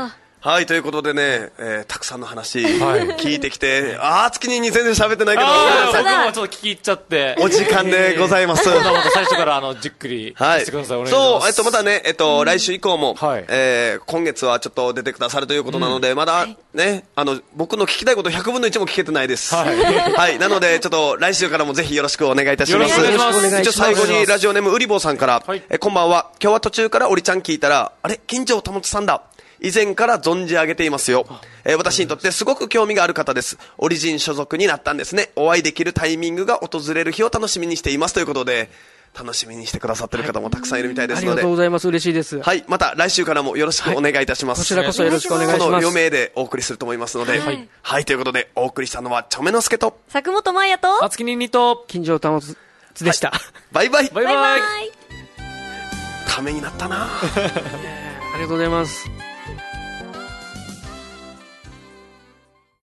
はい、ということでね、えー、たくさんの話、聞いてきて、あー、月にに全然喋ってないけど、 僕もちょっと聞き入っちゃって。 お時間でございます。 またまた最初からあの、じっくりしてください。はい、 そう、えっと、またね、えっと、来週以降も、はい、えー、今月はちょっと出てくださるということなので、うん、まだね、あの、僕の聞きたいことひゃくぶんのいちも聞けてないです。はい。はい、なので、ちょっと来週からもぜひよろしくお願いいたします。 よろしくお願いします。 一応最後にラジオネームうりぼうさんから、はい、え、こんばんは。今日は途中からおりちゃん聞いたら、あれ、金城保さんだ。以前から存じ上げていますよ、えー、私にとってすごく興味がある方です。オリジン所属になったんですね。お会いできるタイミングが訪れる日を楽しみにしていますということで、楽しみにしてくださっている方もたくさんいるみたいですので、はい、 ありがとうございます。嬉しいです。 はい、また来週からもよろしくお願いいたします、 はい、こちらこそよろしくお願いします。 このよ名でお送りすると思いますので、はい、はい、ということでお送りしたのはちょめのすけと佐久本真也と松木ににと金城保でした、はい、 バイバイバイバイ。 ためになったなありがとうございます。